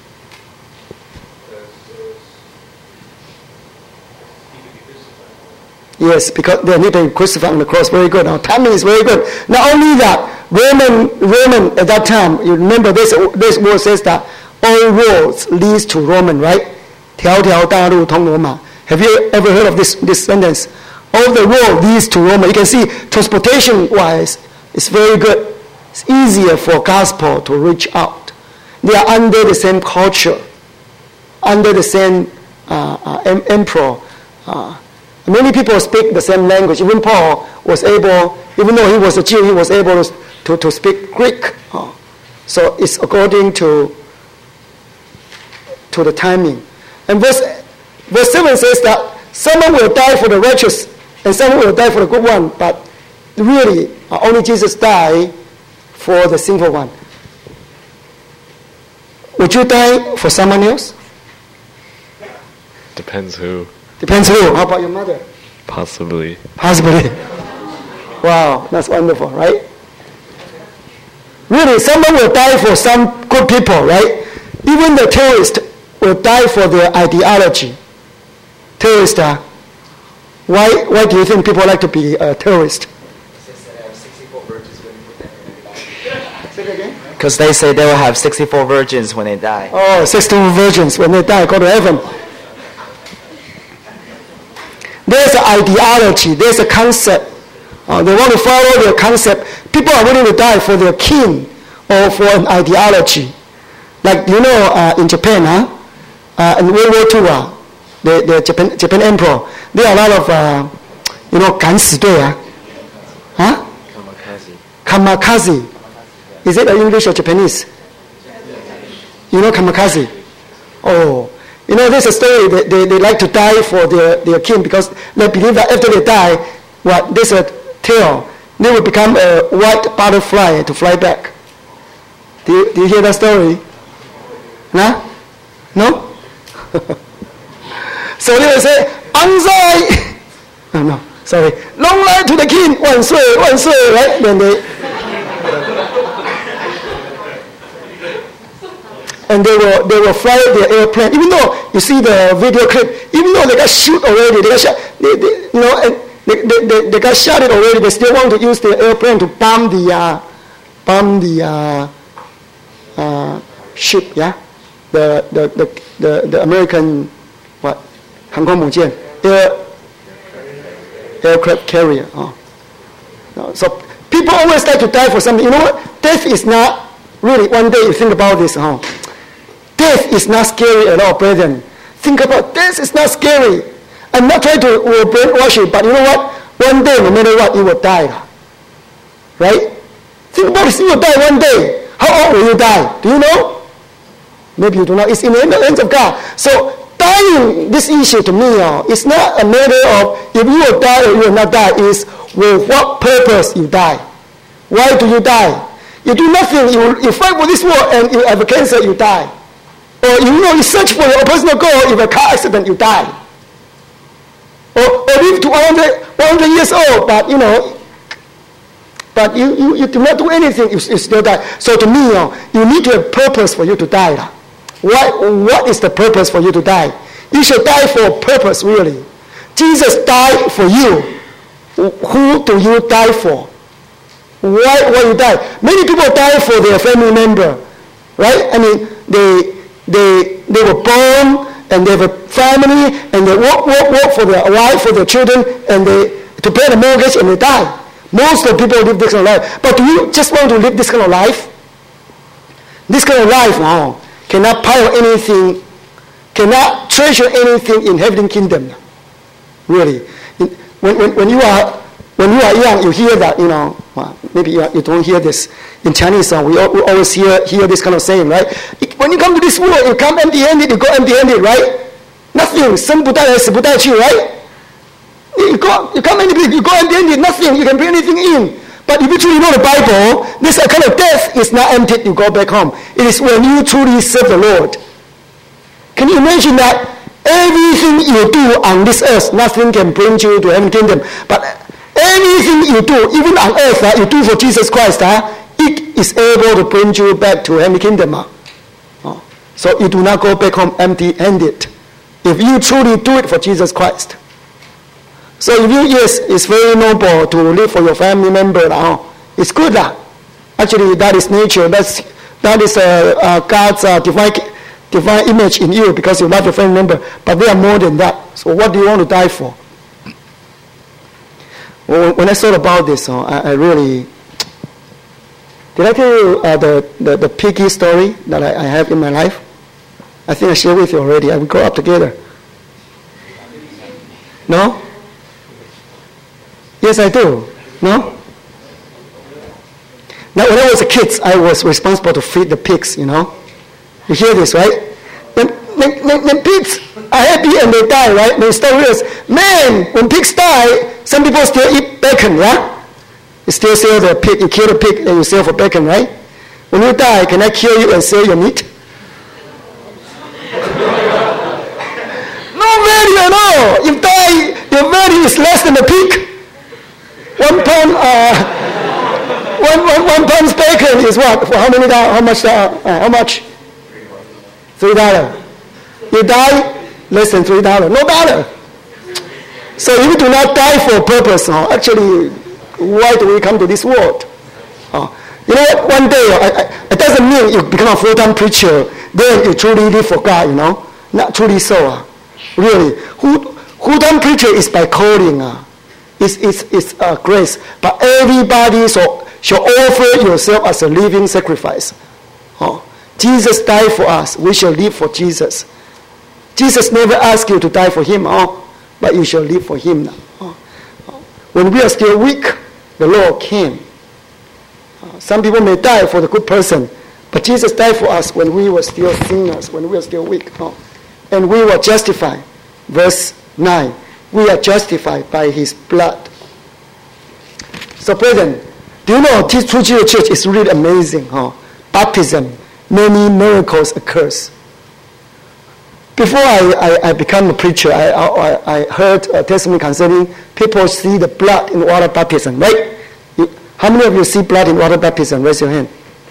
Yes, because they need to be crucified on the cross. Very good. Our timing is very good. Not only that, Roman, Roman at that time, you remember this, this word says that all roads leads to Roman, right? 条条大路通罗马. Have you ever heard of this, this sentence? All the road leads to Rome. You can see transportation-wise, it's very good. It's easier for gospel to reach out. They are under the same culture, under the same uh, uh, em- emperor. Uh, many people speak the same language. Even Paul was able, even though he was a Jew, he was able to, to, to speak Greek. Uh, so it's according to to the timing. And verse, verse seven says that someone will die for the righteous and someone will die for the good one, but really uh, only Jesus died for the sinful one. Would you die for someone else? Depends who. Depends who. How about your mother? Possibly. Possibly. Wow, that's wonderful, right? Really, someone will die for some good people, right? Even the terrorist will die for their ideology. Terrorist, uh, why, why do you think people like to be a terrorist? Because they say they will have sixty-four virgins when they die. Oh, sixty-four virgins when they die, go to heaven. There's an ideology, there's a concept. Uh, they want to follow their concept. People are willing to die for their king or for an ideology. Like, you know, uh, in Japan, huh? Uh, in World War Two, uh, the, the Japan, Japan emperor, there are a lot of, uh, you know, 敢死队, uh, huh? Kamikaze. Kamikaze. Is it English or Japanese? You know kamikaze? Oh, you know, there's a story that they, they like to die for their, their king because they believe that after they die, what, there's a tail, they will become a white butterfly to fly back. Do you, do you hear that story? Huh? No? So they will say, Anzai! Oh no, sorry. Long life to the king, 万岁, 万岁, right? Then they... And they will they will fly their airplane. Even though you see the video clip, even though they got shot already, they got shot, they, they, you know, and they, they, they, they got shot it already. They still want to use their airplane to bomb the uh, bomb the uh, uh, ship, yeah, the the, the the the American what, 航空母舰 air aircraft carrier. Oh. So people always like to die for something. You know what? Death is not really. One day you think about this, huh? Death is not scary at all, brethren. Think about death is not scary. I'm not trying to uh, brainwash you, but you know what? One day, no matter what, you will die. Right? Think about this, you will die one day. How old will you die? Do you know? Maybe you do not. It's in the hands of God. So dying, this issue to me, uh, it's not a matter of if you will die or you will not die. It's with what purpose you die. Why do you die? You do nothing. You, you fight for this war and you have a cancer, you die. Or you know, you search for your personal goal, if a car accident, you die. Or, or live to one hundred, one hundred years old, but you know, but you, you, you do not do anything, you, you still die. So to me, uh, you need to have purpose for you to die. What, what is the purpose for you to die? You should die for a purpose, really. Jesus died for you. Who do you die for? Why, why you die? Many people die for their family member, right? I mean, they they they were born and they have a family and they work work work for their wife, for their children, and they to pay the mortgage and they die. Most of the people live this kind of life. But do you just want to live this kind of life? This kind of life now cannot pile anything, cannot treasure anything in heavenly kingdom. Really, when when when you are When you are young, you hear that, you know, well, maybe you, you don't hear this. In Chinese, uh, we, we always hear hear this kind of saying, right? When you come to this world, you come empty-handed, you go empty-handed, right? Nothing, 生不带来，死不带去, right? You, go, you come empty-handed, you go empty-handed, nothing, you can bring anything in. But if you truly know the Bible, this kind of death is not empty, you go back home. It is when you truly serve the Lord. Can you imagine that? Everything you do on this earth, nothing can bring you to heaven kingdom. But anything you do, even on earth, uh, you do for Jesus Christ, uh, it is able to bring you back to heavenly kingdom. Uh. Oh. So you do not go back home empty-handed. If you truly do it for Jesus Christ. So if you, yes, it's very noble to live for your family member. Uh, it's good. Uh. Actually, that is nature. That's, that is uh, uh, God's uh, divine, divine image in you because you love your family member. But they are more than that. So what do you want to die for? When I thought about this, uh, I, I really... Did I tell you uh, the, the, the piggy story that I, I have in my life? I think I shared with you already. I, we grew up together. No? Yes, I do. No? Now, when I was a kid, I was responsible to feed the pigs, you know. You hear this, right? When, when, when, when pigs are happy and they die, right? They still realize, man, when pigs die, some people still eat bacon, right? You still sell the pig, you kill the pig and you sell for bacon, right? When you die, can I kill you and sell your meat? No value at all. If die, your value is less than the pig. One pound, uh, one, one, one pound's bacon is what? For how many dollars? How much? Uh, how much? Three dollar. You die, less than three dollar. No dollar. So you do not die for a purpose. Uh, actually, why do we come to this world? Uh, you know what? One day, uh, I, I, it doesn't mean you become a full-time preacher. Then you truly live for God. You know, not truly so. Uh, really, who full-time preacher is by calling. Uh, It's, it's, it's uh, grace. But everybody so, shall offer yourself as a living sacrifice. Oh. Jesus died for us. We shall live for Jesus. Jesus never asked you to die for him, oh, but you shall live for him now. Oh. Oh. When we are still weak, the Lord came. Oh. Some people may die for the good person, but Jesus died for us when we were still sinners, when we were still weak. Oh. And we were justified. Verse nine. We are justified by his blood. So, brethren, do you know True Jesus Church is really amazing? Huh? Baptism, many miracles occurs. Before I, I, I became a preacher, I, I, I heard a testimony concerning people see the blood in water baptism, right? You, how many of you see blood in water baptism? Raise your hand.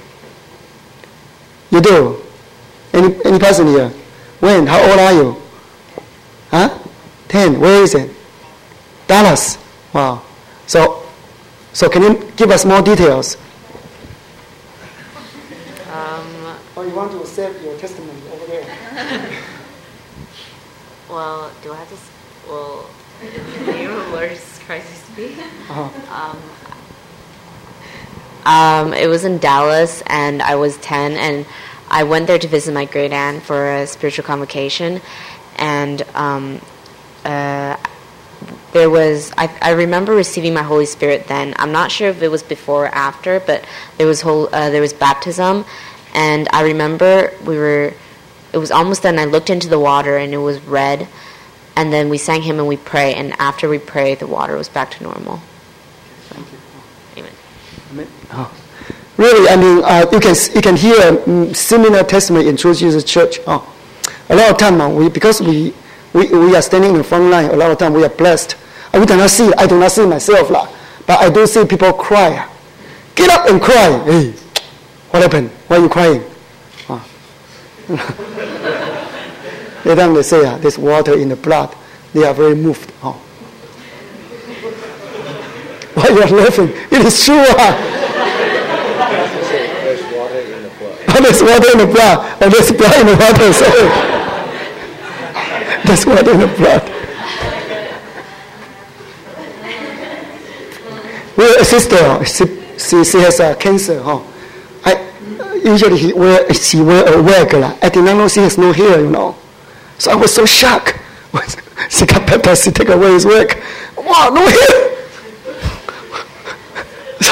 You do? Any, any person here? When? How old are you? Huh? Ten. Where is it? Dallas. Wow. So, so can you give us more details? Um, or you want to save your testimony over there? well, do I have to? s- Well, in the name of the Lord Jesus Christ, I speak. Uh-huh. Um, um, it was in Dallas, and I was ten, and I went there to visit my great aunt for a spiritual convocation, and um. Uh, there was I, I remember receiving my Holy Spirit then. I'm not sure if it was before or after, but there was whole uh, there was baptism, and I remember we were it was almost done. I looked into the water and it was red, and then we sang hymn and we pray, and after we prayed, the water was back to normal. So, amen. Amen. Oh. Really, I mean, uh, you can you can hear um, similar testimony in True Jesus Church. Oh. A lot of time uh, we because we. We, we are standing in the front line. A lot of time we are blessed. We do not see. I do not see myself, lah. But I do see people cry. Get up and cry. Hey, what happened? Why are you crying? Ah. Every time they say, ah, there's water in the blood, they are very moved. Oh. Why you are laughing? It is true. Ah. There's water in the blood. Oh, there's water in the blood. Oh, there's blood in the water. Sorry. There's water in the blood. Well, a sister, she, she, she has uh, cancer. Huh? I, usually he wear, she wear a wig. I did not know she has no hair, you know. So I was so shocked. She got baptized, she take away his wig. Wow, no hair. So,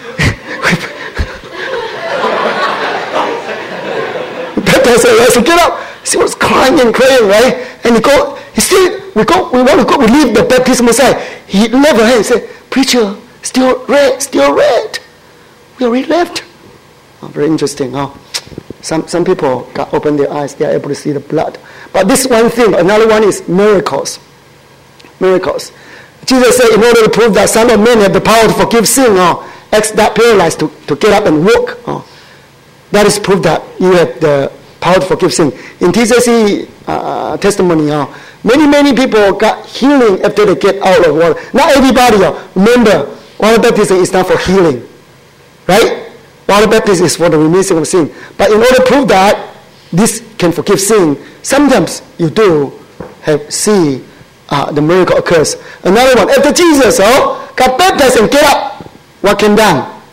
baptized her, I said, get up. She was crying and crying, right? And he go, he still, we go, we want to go, we leave the baptismal side. He left her hand and said, preacher, still red, still red. We already left. Oh, very interesting, huh? Some some people got open their eyes, they are able to see the blood. But this one thing, another one is miracles. Miracles. Jesus said, in order to prove that Son of Man have the power to forgive sin, oh, ask that paralyzed to, to get up and walk. Oh. That is proof that you have the power to forgive sin. In T C C uh, testimony, uh, many, many people got healing after they get out of water. Not everybody. Uh, remember, water baptism is not for healing. Right? Water baptism is for the remission of sin. But in order to prove that this can forgive sin, sometimes you do have see uh, the miracle occurs. Another one, after Jesus oh, got baptized and get up, what came down?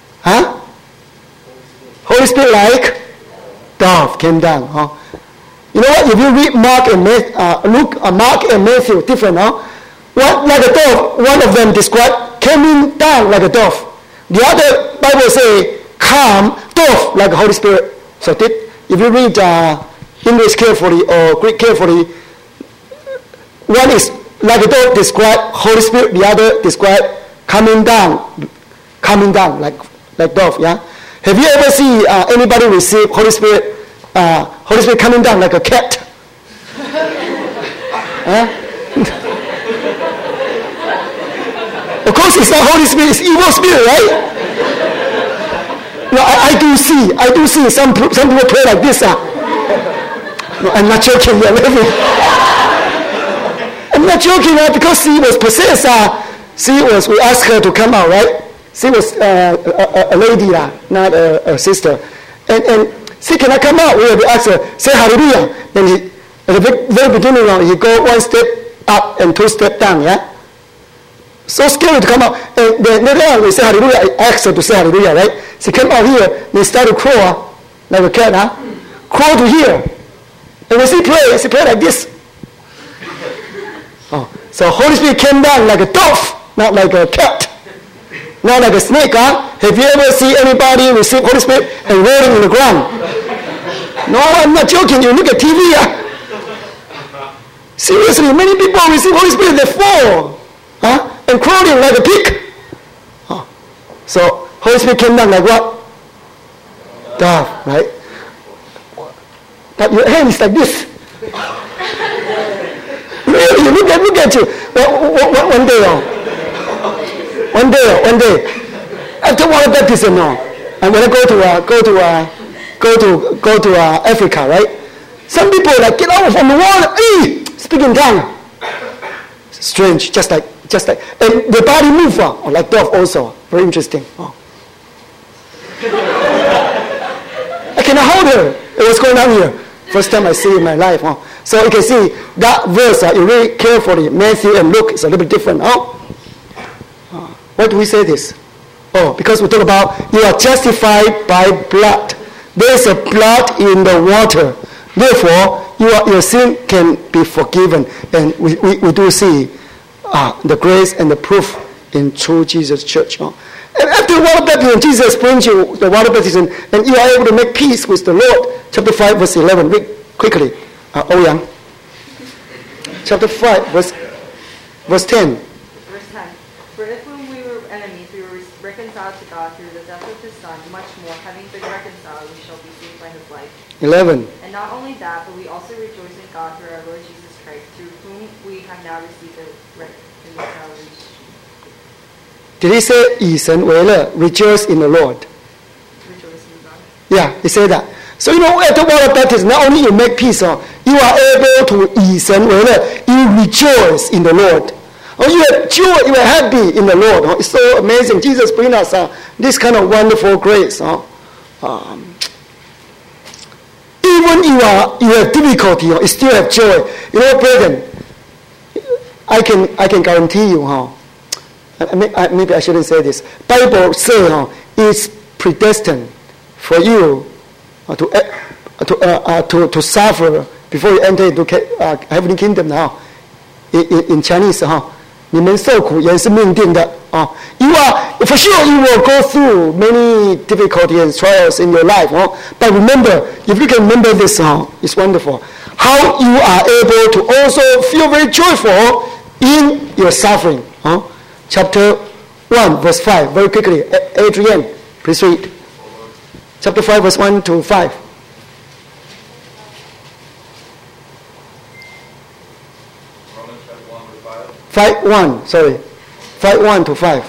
Huh? Holy Spirit like dove came down. Huh? You know what? If you read Mark and Matthew, uh, Luke, uh, Mark and Matthew, different, no? One like a dove. One of them described coming down like a dove. The other Bible say come dove like the Holy Spirit. So did, if you read uh, English carefully or Greek carefully, one is like a dove describe Holy Spirit. The other describe coming down, coming down like like dove. Yeah. Have you ever seen uh, anybody receive Holy Spirit? Uh, Holy Spirit coming down like a cat. Huh? Of course, it's not Holy Spirit; it's evil spirit, right? No, I, I do see. I do see some some people pray like this. Uh. No, I'm not joking. Yeah, I'm not joking. Uh, because she was possessed. Uh, she was. We asked her to come out, right? She was uh, a, a lady, uh, not a, a sister, and and. See, can I come out? We have to ask her, say hallelujah. Then he, at the very beginning, he go one step up and two step down, yeah? So scary to come out. And then later on, we say hallelujah. I asked her to say hallelujah, right? She came out here, they start to crawl, like a cat, huh? Crawl to here. And when she pray, she pray like this. Oh, so Holy Spirit came down like a dove, not like a cat. Not like a snake, huh? Have you ever seen anybody receive Holy Spirit and rolling in the ground? No, I'm not joking. You look at T V. Huh? Seriously, many people receive Holy Spirit, they fall, huh? And crawling like a pig. Oh. So Holy Spirit came down like what? Dove, right? But your hand is like this. Really, look at look at you. One, one day, oh. One day, one day, after water baptism, no, I'm gonna go to uh, go to uh, go to go to uh, Africa, right? Some people like get out from the water, ee, speak in tongue. Strange, just like just like, and the body move, uh, like dove also, very interesting. Oh. I cannot hold her. What's going on here? First time I see it in my life. Oh. So you can see that verse. Uh, you read carefully. Matthew and Luke is a little bit different. Oh. Why do we say this? Oh, because we talk about you are justified by blood. There is a blood in the water. Therefore, you are, your sin can be forgiven. And we, we, we do see uh, the grace and the proof in true Jesus Church. Oh. And after water baptism, Jesus brings you the water baptism, and you are able to make peace with the Lord. Chapter five, verse eleven. Read quickly. Uh, oh, Yang. Chapter five, verse, verse ten. Verse ten. For if when we were enemies, we were reconciled to God through the death of his Son, much more, having been reconciled, we shall be saved by his life. eleven. And not only that, but we also rejoice in God through our Lord Jesus Christ, through whom we have now received the reconciliation. Did he say, 以神为乐, rejoice in the Lord? Rejoice in God. Yeah, he said that. So you know, at the water baptism, not only you make peace, oh, you are able to 以神为乐, you rejoice in the Lord. Oh, you are joy, you are happy in the Lord. Oh, it's so amazing. Jesus brings us uh, this kind of wonderful grace. Oh. Um, even you are you have difficulty, oh, you still have joy. You know, brethren, I can I can guarantee you, huh? Maybe I shouldn't say this. Bible says, huh, it's predestined for you uh, to uh, to, uh, uh, to to suffer before you enter into uh, heavenly kingdom. Now, in, in, in Chinese, huh? 你们受苦也是命定的啊 You are for sure you will go through many difficulties and trials in your life. Huh? But remember, if you can remember this, huh, it's wonderful. How you are able to also feel very joyful in your suffering. Huh? Chapter one, verse five. Very quickly, Adrian, please read. Chapter five, verse one to five. Five one, sorry, five one to five.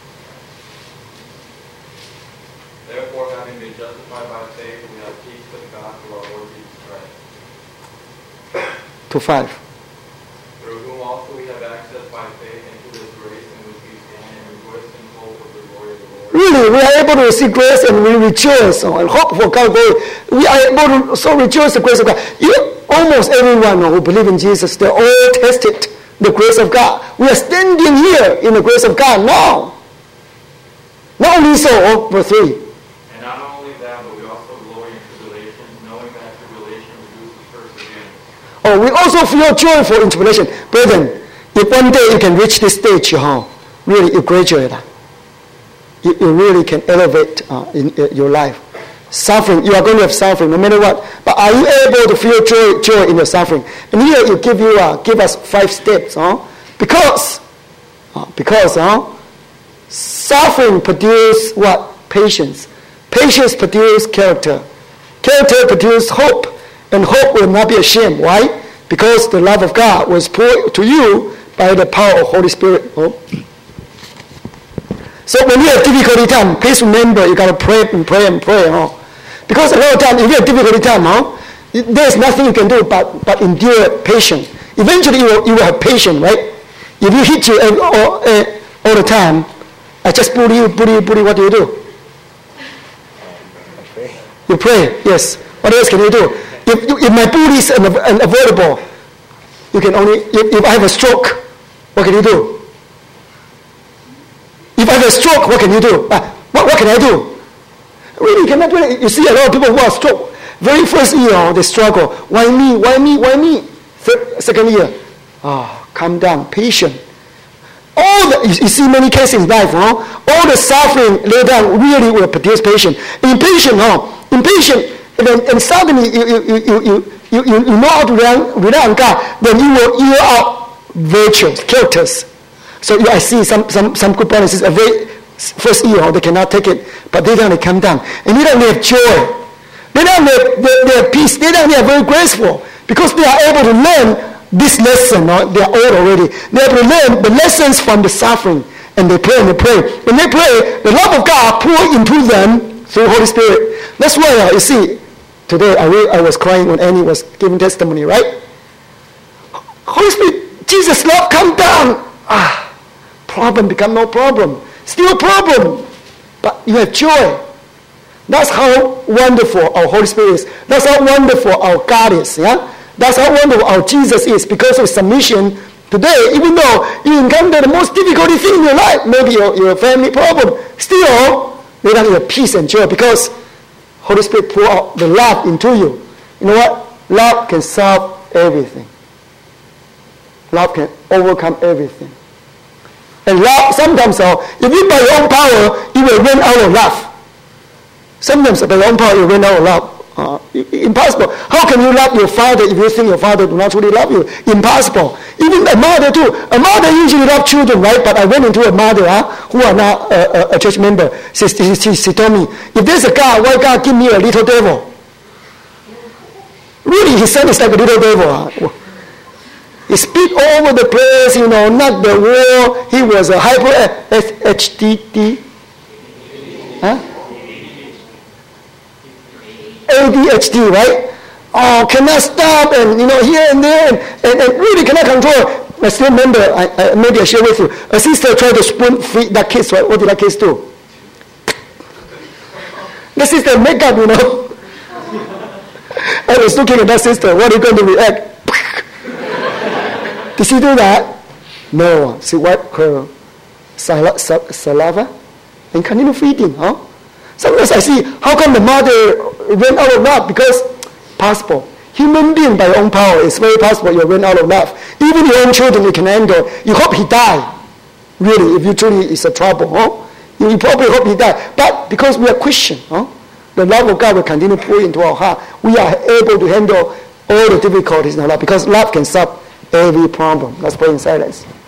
Therefore, having been justified by faith, we have peace with God through our Lord Jesus Christ. To five. Through whom also we have access by faith into this grace in which we stand and rejoice in hope of the glory of the Lord. Really, we are able to receive grace and we rejoice oh, and hope for God's glory. We are able to so rejoice the grace of God. You, almost everyone who believe in Jesus, they all tested the grace of God. We are standing here in the grace of God now. Not only so, oh, verse three. And not only that, but we also glory in tribulation, knowing that tribulation produces perseverance, Oh, we also feel joyful in tribulation. Brethren, if one day you can reach this stage, oh, really you graduate. You, you really can elevate uh, in, in your life. Suffering, you are going to have suffering no matter what. But are you able to feel joy, joy in your suffering? And here you give you uh, give us five steps. Huh? Because, uh, because uh, suffering produces what? Patience. Patience produces character. Character produces hope. And hope will not be ashamed. Why? Because the love of God was poured to you by the power of Holy Spirit. Oh. So when you have difficulty time, please remember you got to pray and pray and pray. Oh. Because a lot of time, if you have difficulty time, oh, there's nothing you can do but, but endure patience. Eventually you will, you will have patience, right? If you hit you all, all, all the time, I just bully you, bully you, bully you, what do you do? You pray, yes. What else can you do? If, if my bully is unavoidable, you can only, if, if I have a stroke, what can you do? If I have a stroke, what can you do? Uh, what, what can I do? Really, you cannot do it. You see a lot of people who are stroke. Very first year, they struggle. Why me? Why me? Why me? Third, second year, oh, calm down, patient. All the, you, you see many cases in life, huh? All the suffering laid down really will produce patience. Impatient, huh? Impatient, and, then, and suddenly you, you, you, you, you, you, you know how to rely, rely on God, then you will year out virtues, characters. So you, I see some, some, some good brothers, a very first year, they cannot take it, but they don't, they come down. And they don't have joy. They don't have, they, they have peace. They don't, they are very graceful because they are able to learn this lesson. No? They are old already. They have to learn the lessons from the suffering. And they pray and they pray. When they pray, the love of God pour into them through Holy Spirit. That's why, uh, you see, today I, really, I was crying when Annie was giving testimony, right? Holy Spirit, Jesus' love come down. Ah, problem become no problem. Still problem. But you have joy. That's how wonderful our Holy Spirit is. That's how wonderful our God is. Yeah? That's how wonderful our Jesus is. Because of submission today, even though you encounter the most difficult thing in your life, maybe your, your family problem, still you don't have peace and joy because Holy Spirit pour out the love into you. You know what? Love can solve everything. Love can overcome everything. And love, sometimes, uh, if you by your own power, you will run out of love. Sometimes by your own power, you run out of love. Uh, impossible. How can you love your father if you think your father do not truly love you? Impossible. Even a mother too. A mother usually loves children, right? But I went into a mother huh, who are not uh, a, a church member. She, she, she, she told me, if there's a God, why God give me a little devil? Really, his son is like a little devil. Huh? He speak all over the place, you know, knock the wall. He was a hyper H D D. Huh? A D H D, right? Oh, cannot stop, and you know, here and there, and, and, and really cannot control. I still remember, I, I, maybe I share with you, a sister tried to spoon feed that kids, right? What did that kids do? The sister make up, you know. I was looking at that sister, what are you going to react? Did she do that? No, she wiped her sal- sal- saliva and continue feeding, huh? Sometimes I see, how come the mother ran out of love? Because possible. Human being by your own power, it's very possible you run out of love. Even your own children you can handle. You hope he die. Really, if you truly is a trouble, huh? You, you probably hope he die. But because we are Christian, huh? The love of God will continue to pour into our heart. We are able to handle all the difficulties in our life because love can solve every problem. Let's pray in silence.